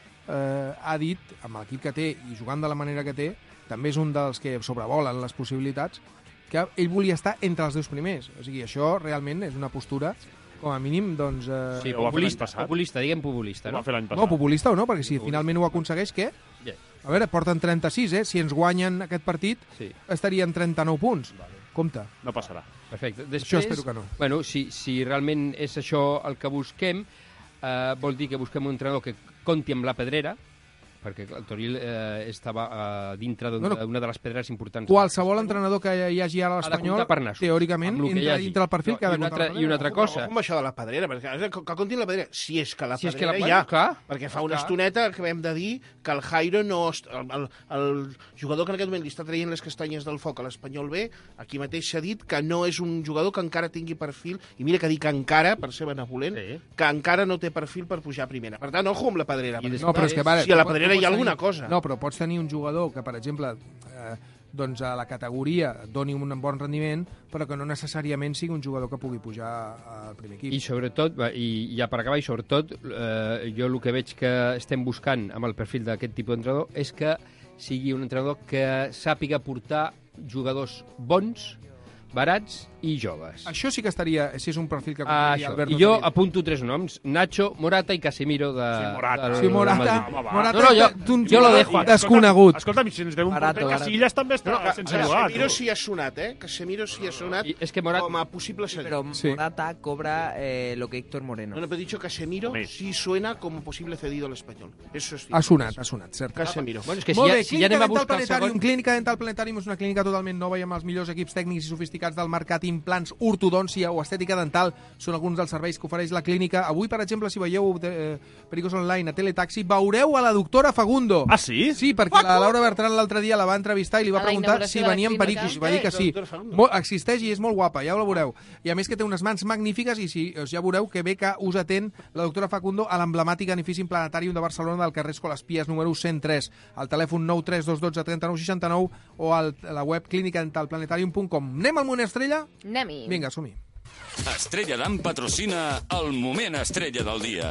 eh, ha dit, amb l'equip que té i jugant de la manera que té, també és un dels que sobrevolen les possibilitats, que ell volia estar entre els dos primers. O sigui, això realment és una postura, com a mínim, doncs... Eh... Sí, populista, populista, diguem populista, no? No, populista o no, perquè si finalment ho aconsegueix, què? Yeah. A veure, porten trenta-sis, eh? Si ens guanyen aquest partit, sí. estarien trenta-nou punts. Vale. Compte. No passarà. Perfecte. Després, això espero que no. Bueno, si, si realment és això el que busquem, eh, vol dir que busquem un entrenador que compti amb la pedrera, perquè el Toril eh, estava eh, dintre d'una no, no. de les pedres importants. Qualsevol entrenador que hi hagi ara a l'Espanyol, teòricament, entra dintre el perfil que ha de comptar. I una altra cosa. Com això de la pedrera? Perquè, que, que comptin la pedrera. Si és que la si pedrera que la... hi ha. Clar, perquè fa una clar. estoneta que vam de dir que el Jairo no... El, el, el jugador que en aquest moment li està traient les castanyes del foc a l'Espanyol B, aquí mateix s'ha dit que no és un jugador que encara tingui perfil, i mira que dic encara, per ser benevolent, sí. que encara no té perfil per pujar a primera. Per tant, ojo amb la pedrera. No, però és que, vale, si a la pedrera hi ha alguna cosa... No, però pots tenir un jugador que, per exemple, eh, doncs a la categoria doni un bon rendiment, però que no necessàriament sigui un jugador que pugui pujar al primer equip. I sobretot, i ja per acabar, i sobretot, eh, jo el que veig que estem buscant amb el perfil d'aquest tipus d'entrenador és que sigui un entrenador que sàpiga portar jugadors bons, barats i joves. Això sí que estaria, si és un perfil que... Ah, I jo Toril. Apunto tres noms, Nacho, Morata i Casemiro de... Sí, Morata. Sí, Morata. Morata, no, no, jo, jo lo dejo. Desconegut. Escolta'm, si ens deu un porter, Casillas també està no, sense jugar. Casemiro sí ha sonat, eh? Casemiro sí ha sonat I, és que Morata... com a possible seguir. Però Morata sí. cobra eh, lo que Héctor Moreno. No, no, però he dicho Casemiro sí suena como posible cedido al Espanyol. Eso sí. Ha sonat, ha sonat, cert. Casemiro. Bueno, és que si, ja, si ja anem a buscar el segon... Clínica Dental Planetarium és una clínica totalment nova i amb els millors equips tècnics i sofisticats del mercat. Implants, ortodòncia o estètica dental són alguns dels serveis que ofereix la clínica. Avui, per exemple, si veieu eh, Pericos Online a Teletaxi, veureu a la doctora Fagundo. Ah, sí? Sí, perquè la Laura Bertran l'altre dia la va entrevistar i li va preguntar si venia en Pericos. Va dir que sí. Molt, existeix i és molt guapa, ja ho la veureu. I a més que té unes mans magnífiques i si, ja veureu que bé que us atén la doctora Fagundo a l'emblemàtic edifici Planetàrium de Barcelona del carrer Escoles Pies número cent tres. Al telèfon nou tres dos un dos tres nou sis nou o a la web clínica dental planetarium punt com. Anem al Moment Estrella? Anem-hi. Vinga, som-hi. Estrella Damm patrocina el Moment Estrella del dia.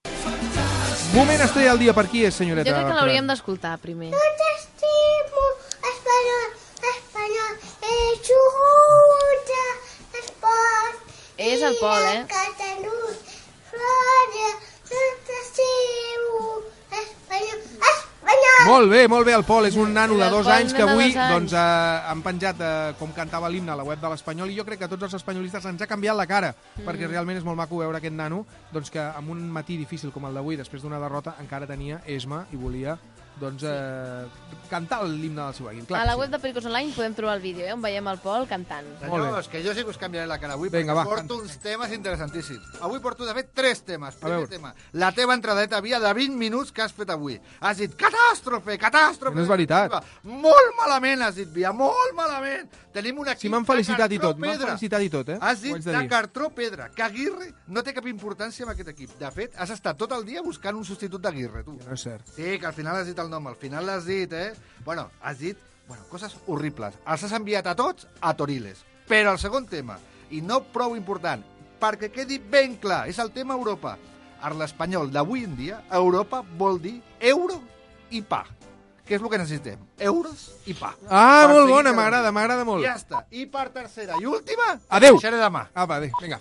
Moment Estrella del dia per qui és, senyoreta? Jo crec que l'hauríem d'escoltar primer. No t'estimo, espanyol, espanyol, ets juguta, esport. És el Pol, eh? Catalunya, Flòria, no t'estimo, espanyol, espanyol. Molt bé, molt bé, el Pol és un nano de El dos Pol, anys que nen de avui dos anys. doncs, eh, han penjat eh, com cantava l'himne a la web de l'Espanyol, i jo crec que a tots els espanyolistes ens ha canviat la cara, Mm. perquè realment és molt maco veure aquest nano doncs, que amb un matí difícil com el d'avui, després d'una derrota, encara tenia esma i volia doncs, eh, cantar l'himne del seu equip. Clar A que la sí. web de Pericos Online podem trobar el vídeo, eh, on veiem el Pol cantant. Senyors, que jo sí que us canviaré la cara avui, Vinga, perquè va, porto uns temes interessantíssims. Avui porto, de fet, tres temes. Primer veure. tema, la teva entradeta via de vint minuts que has fet avui. Has dit, catàstrofe, catàstrofe. No és veritat. Molt malament has dit, via, molt malament. Tenim un equip Si m'han felicitat i de cartró tot, m'han pedra. felicitat i tot, eh? Has Ho dit haig de de dir. cartró pedra, que Aguirre no té cap importància en aquest equip. De fet, has estat tot el dia buscant un substitut d'Aguirre, tu. No és cert. Sí, que al final has dit el nom, al final l'has dit, eh? Bueno, has dit, bueno, coses horribles. Els has enviat a tots a Toriles. Però el segon tema, i no prou important, perquè quedi ben clar, és el tema Europa. A l'espanyol d'avui en dia, Europa vol dir euro i pa. Què és el que necessitem? Euros i pa. Ah, Per molt seguir bona, cada m'agrada, dia. m'agrada molt. Ja està. I per tercera i última, Adéu. deixaré demà. Apa, adéu, vinga.